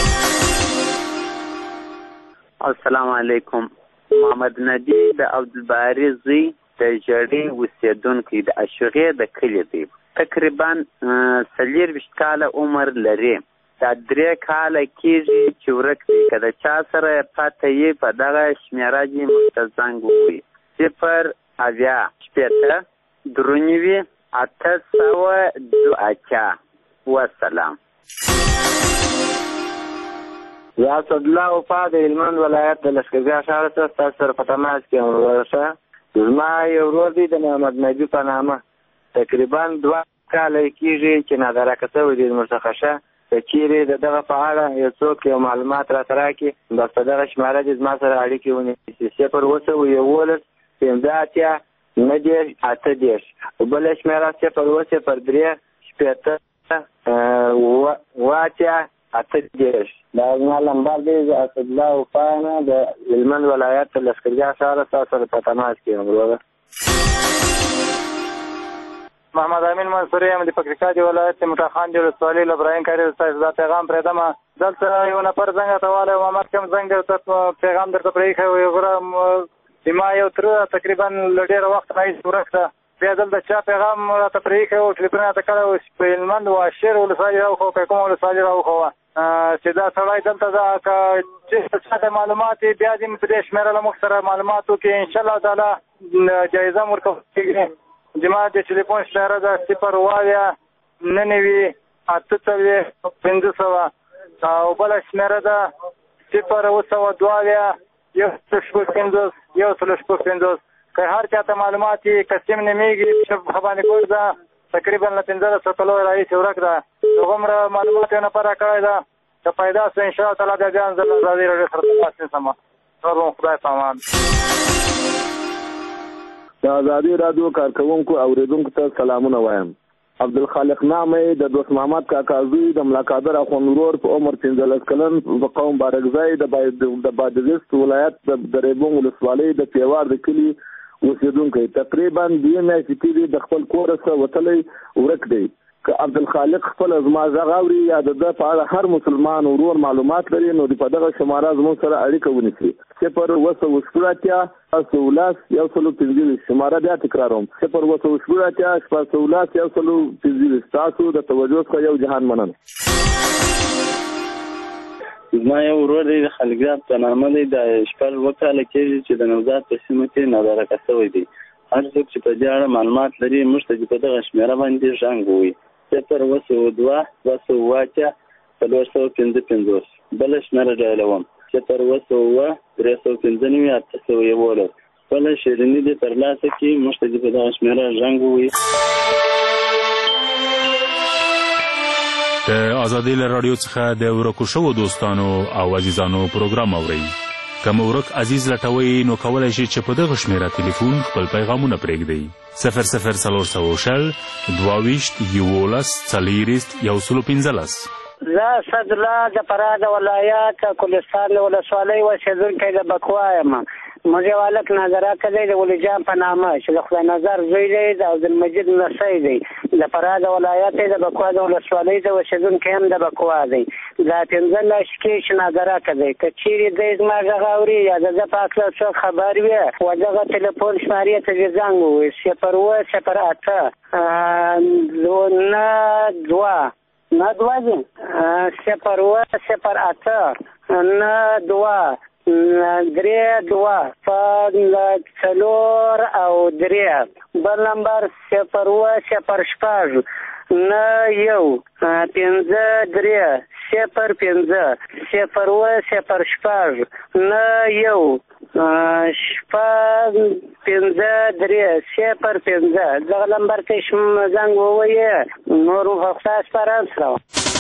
السلام علیکم. محمد نبی د عبدالباري زوی د ژړۍ اوسېدونکی د اشوغې د کلي دی. تقریبا څلېرویشت کاله عمر لري. دا درې کاله کېږي چې ورک دی. که د چا سره پته یې په دغه شمېره دې موږ ته زنګ ووایي. صفر اویا شپېته درې نوي اته سوه دوه اتیا. وسلام. زه اسدالله وفا د هلمند ولایت د لښکرګاه ښار څخه ستاسو سره په تماس کې یم. ورشه زما یو ورور دی د محمد نبي په نامه. تقریبا دوه کاله کېږي چې نادرکه شوی دی زموږ څخه. ښه که چیرې د دغه په اړه یو څوک یو معلومات راته راکړي بس په دغه شماره دې زما سره اړیکې ونیسي. صفر اوه سوه یولس پنځه اتیا نهه دېرش اته دېرش. بله شمېره صفر اوه صفر درې شپېته اوه اتیا اته دېرش. دا زما لمبر دی. زه اسدالله وفا نه د هلمند ولایت د لښکرګاه ښار ستاسو سره په تماس کې یم. وروره محمد امین منصوري یم د پکتیکا د ولایت د مټاخان د ولسوالۍ له ابراهیم کاري ستاسو دا پیغام پرېږدمه. دلته یو نفر زنګ راته والی و، محمد کوم زنګ درته پیغام درته پرېښی و. یو غره زما یو تره تقریبا له ډېره وخت راهیسې ورک ده. بیا دلته چا پیغام راته پرېښی و، ټلیفون راته کړی و په هلمند واشیر ولسوالي راوښوه، که کومه ولسوالي راوښوه چې دا سړی دلته ده. که چېرته چا ته معلومات وي بیا دې په دې شمېره له موږ سره معلومات وکړي. انشاءالله تعالی جایزه هم ورکول کېږي. زما د ټلیفون شمېره ده صفر اویا نهه نوي اته څلوېښت پنځه سوه او بله شمېره ده صفر اوه سوه دوه اویا یو سل شپږ پنځوس یو سل شپږ پنځوس. که هر چا ته معلومات وي که سیم نومېږي خباني کوټ ده تقریبا له پنځلسو کلو راهیسې ورک ده. هغومره معلومات یې نفر راکړی ده. که پیدا سو انشاءالله تعالی بیا بیا زه له ازادۍ راډیو سره تماس نیسم. نور به خدای په امان. د ازادي راډیو کارکوونکو اوریدونکو ته سلامونه وایم. عبدالخالق نامه د دوست محمد کاکا زوی د ملاقادر اخوند ورور په عمر پنځلس کلن په قوم بارکزای د بادغیس ولایت د ریبون ولسوالۍ د پیوار د کلي اوسېدونکی. تقریبا دوه میاشتې کېږي د خپل کور څخه وتلی ورک دی. که عبدالخالق خپل زما غږ اوري یا د ده په اړه هر مسلمان ورور معلومات لري نو په دغه شماره زموږ سره اړیکه ونیسي. صفر اوه سوه شپږ اتیا شپږ سوه لس یو سل پنځه ویشت. شماره بیا تکراروم، صفر اوه سوه شپږ اتیا شپږ سوه لس یو سل پنځه ویشت. تاسو د توجه څخه یو جهان مننه. زما یو ورور دی د خلګراب په نامه دی. د شپږ اوه کاله کېږي چې د نوزاد په سیمه کې نادرکه شوی دی. هر څوک چې په دې اړه معلومات لري موږ ته په دغه شمېره باندې زنګ ووایي. صفر اوه سوه دوه دوه سوه اوه اتیا څلور سوه پنځه پنځوس. بله شمېره ډایلوم صفر اوه سوه اوه درې سوه پنځه نوي اته سوه یولس. خپله شیریني دې ترلاسه کړي موږ ته دې په دغه شمېره زنګ ووایي. د ازادۍ له راډیو څخه د ورکو شوو دوستانو او عزیزانو پروګرام اورئ. که مو ورک عزیز لټوئ نو کولی شئ چې په دغه شمېره تلیفون خپل پیغامونه پرېږدئ. صفر صفر څلور سوه شل دوه ویشت یولس څلېرویشت یو سل پنځلس. زه اسدالله د فراه د ولایت کلستان د ولسوالۍ اوسېدونکی د بکوا یم. موږ یو هلک نظراکه دی د ولی جان په نامه چې د خدای نظر زوی دی د عبدالمجید نسی دی. د فراه د ولایت د بکوا د ولسوالۍ د اوسېدونکی هم د بکوا دی. دا پنځه میاشتې کېږي چې نظراکه دی. که چیرې دی زما غږ اوري یا د ده په هکله څوک خبر وي و دغه تلیفون شمارې ته دې زنګ ووایي. صفر اوه صفر اته نه دوه نه دوه دي صفر اوه صفر اته نه دوه درې دوه څلور او درې. بل نمبر صفر اوه صفر شپږ نه یو پنځه درې صفر پنځه. صفر اوه صفر شپږ نه یو شپږ پنځه درې صفر پنځه دغه نمبر ته زنګ ووایې نور وخت سپارم سره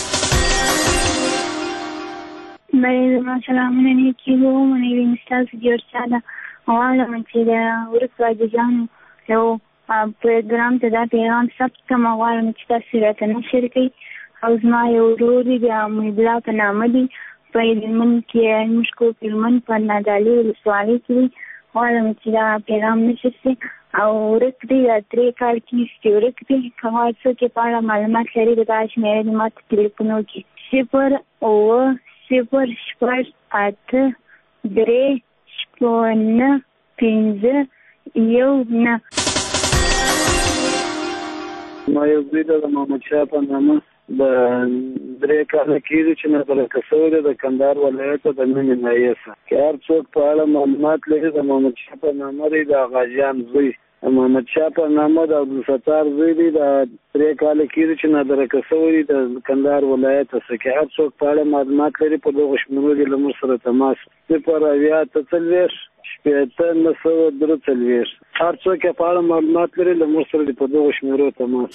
بله زما سلامونه نیکي وو منیوي ستاسو جوړ ساده غواړم چې د ورک واجبانو یو پروګرام ته دا پیغام ثبت کړم غواړم چې تاسو راته نشر کړئ او زما یو ورور دی د محب الله په نامه دی په هلمند کې مشکو په هلمند په نادعلي ولسوالۍ کې دی غواړم چې دا پیغام نشر شي او ورک دی دا درې کال کېږي چې ورک دی که غواړئ څوک یې په اړه معلومات لري د دغه شمېرې دې ما ته تلیفون وکړي صفر اوه صفر شپږ اته درې نه پنځه یو نه ما یو زوی دی د محمد شاه په نامه د درې کاله کېږي چې نظرکه شوی دی د کندهار ولایت د مینې ناحیې څخه که هر څوک په اړه معلومات لري د محمد شاه په نامه دی د غازیان زوی د محمد شاه په نامه د عبدالستار زوی دی د درې کاله کېږي چې نظرکه شوی دی د کندهار ولایت څخه که هر څوک په اړه معلومات لري په دغو شمېرو دې له موږ سره تماس صفر اویا اته څلوېښت شپېته نه سوه درې څلوېښت هر څوک یې په اړه معلومات لري له موږ سره دې په دغو شمېرو تماس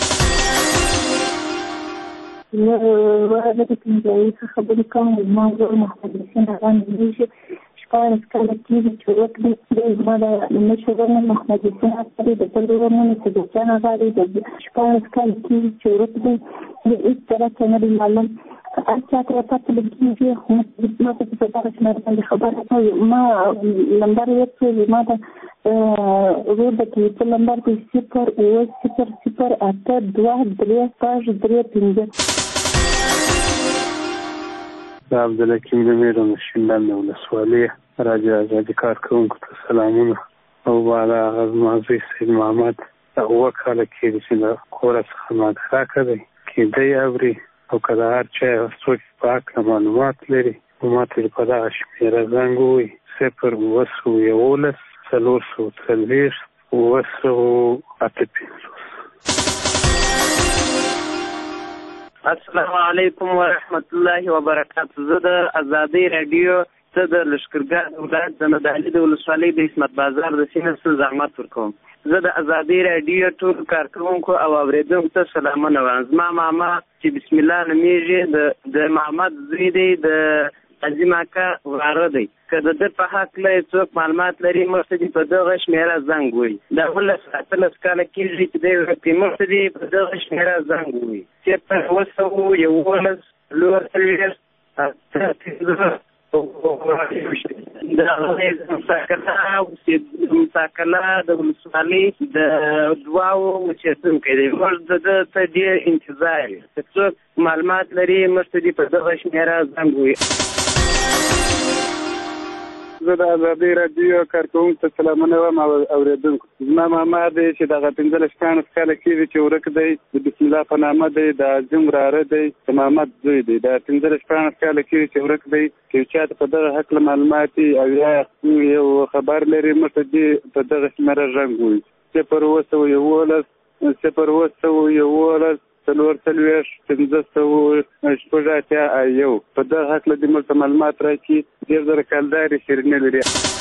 زه د پنځایي څخه خبرې کوم زما ورور محمد حسین اغا نومېږي شپاړس کاله کېږي چې ورک دی زما د مشر ورور نوم محمد حسین اغا دی د بل ورور نوم صدیقجان اغا دی د شپاړس کاله کېږي چې ورک دی د هېڅ طرفه نه دی معلوم هر چا ته پته لګېږي خو ما ته په دغه شمېر باندې خبره کوي ما نمبر ورکړی زما د ورور د ټلیفون نمبر دی صفر اوه صفر صفر اته دوه درې شپږ درې پنځه د عبدالحکیم جمیل او مشینډان د ولسوالۍ راډیو ازادي کارکوونکو ته سلامونه او بالا هغه زما زوی سید محمد اووه کاله کېږي چې د کوره څخه ماته راکړی دی کیدی اوري او که د هر چا څوک په هکله معلومات لري نو ما ته په دغه شمېره زنګ ووایي صفر اووه سوه یولس څلور سوه څلوېښت اووه سوه اته پنځوس السلام علیکم ورحمت الله وبرکاته زه د ازادۍ راډیو ته د لښکرګاه ولایت د نادعلي د ولسوالۍ د عصمت بازار د سیمې څخه زحمت ورکوم زه د ازادۍ راډیو ټول کارکوونکو او اورېدونکو ته سلامونه وایم زما ماما چې بسم الله نومېږي د محمد زوی دی د عظیم اکا وراره دی که د ده په هکله یې څوک معلومات لري موږ ته دې په دغه شمېره زنګ ووایي دا اوولس اتلس کاله کېږي چې دی ورک دی موږ ته دې په دغه شمېره زنګ ووایي صفر اوه سوه یولس څلور څلوېښت اته پنځه د مساکله د ولسوالۍ د دواړو اوسېدونکی دی موږ د ده ته ډېر انتظار یو که څوک معلومات لري موږ ته دې په دغه شمېره زنګ ووایي زه د ازادۍ راډیو کارکوونکو ته سلامونه وایم او اورېدونکو زما ماما دی چې دغه پنځلس شپاړس کاله کېږي چې ورک دی د بسم الله په نامه دی د عظیم وراره دی د محمد زوی دی د پنځلس شپاړس کاله کېږي چې ورک دی که یو چا ته په دغه هکله معلومات او یا یو خبر لري موږ ته دې په دغه شمېره زنګ ووایي صفر اوه سوه یولس صفر اوه سوه یولس څلور څلوېښت پنځه سوه شپږ اتیا یو په دغه هکله دې موږ ته معلومات راکړي ډېر زره کلدارې شیرینې لري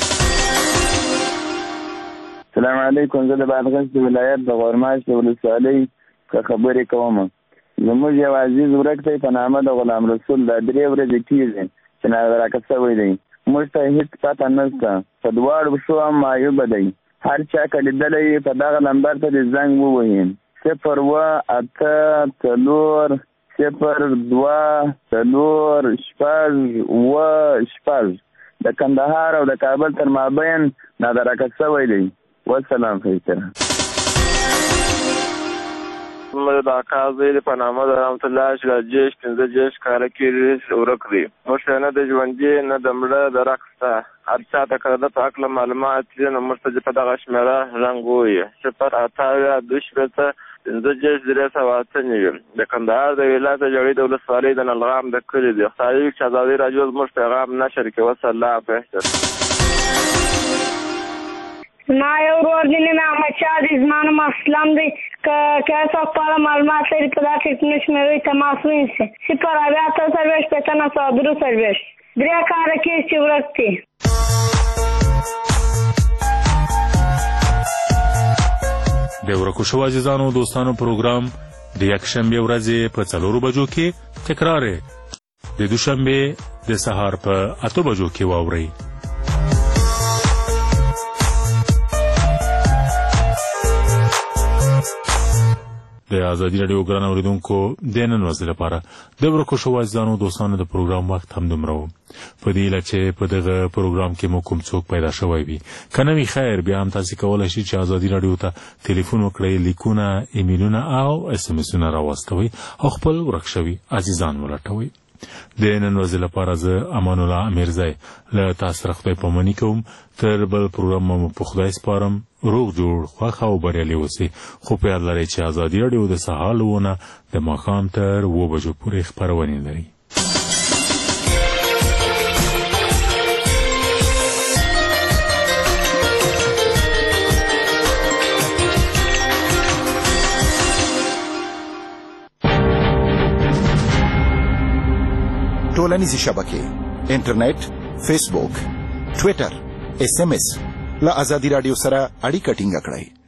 سلام علیکم زه د بادغیس د ولایت د غورماش د ولسوالۍ څخه خبرې کوم زموږ یو عزیز ورک دی په نامه د غلام رسول دا درې ورځې کېږي چې ناغراکه شوی دی موږ ته هېڅ پته نشته په دواړو پښو هم معیوبه دی هر چا که لیدلی وي په دغه نمبر ته دې زنګ ووهي صفر اوه اته څلور صفر دوه څلور شپږ اوه شپږ د کندهار او د کابل تر مابین نادرکه شوی دی والسلام خیتره محمد د اکا زوی دی په نامه د رحمت الله شراجیش پنځه دېرش کاله کېږي ورک دی موږ ته نه د ژوندي نه د مړه د رق شته هر چا ته که د ده په هکله معلومات وي نو موږ ته دې په دغه شمېره زنګ ووایي صفر اته اویا دوه شپېته پنځه دېرش درې سوه اته نوي د کندهار د ولایت د جړۍ د ولسوالۍ د نلغام د کلي دی خدای وکړي چې ازادۍ راډیو زموږ پیغام نشر کړي وسلام بهتر ما یو ورور دی نوم احمدشاه دی زما نوم اسلم دی که که څوک په اړه معلومات لري په دا ټلیفوني شمېرې تماس ونیسي صفر اویا اته څلوېښت شپېته نه سوه درې څلوېښت درې کاله کېږي چې ورک دی د ورکو شو عزیزانو دوستانو پروګرام د یکشنبه ورځې په څلورو بجو کې تکرار د دوشنبه د سهار په اته بجو کې واورئ. د ازادي راډیو ګران اوریدونکو د نن ورځې لپاره د ورکو شو عزیزانو دوستانو د پروګرام وخت هم دومره و. په دې هیله چې په دغه پروګرام کې مو کوم څوک پیدا شوی وي که نه وي خیر بیا هم تاسې کولی شئ چې ازادي راډیو ته تلیفون وکړئ، لیکونه، ایمیلونه او اس ام اسونه راواستوئ او خپل ورک شوي عزیزان ولټوئ. د نن ورځې لپاره زه امان الله امیرزی له تاسو سره خدای پاماني کوم. تر بل پروګرام مو په خدای سپارم. روغ جوړ خوښ او بریالي اوسئ. خو په یاد لرئ چې ازادي راډیو د سهار له اووه د ماښام تر اووه بجو پورې خپرونې لري. ټولنیزې شبکې، انټرنیټ، فیسبوک، ټویټر، اس ام اس له ازادي راډیو سره اړیکه ټینګه کړئ.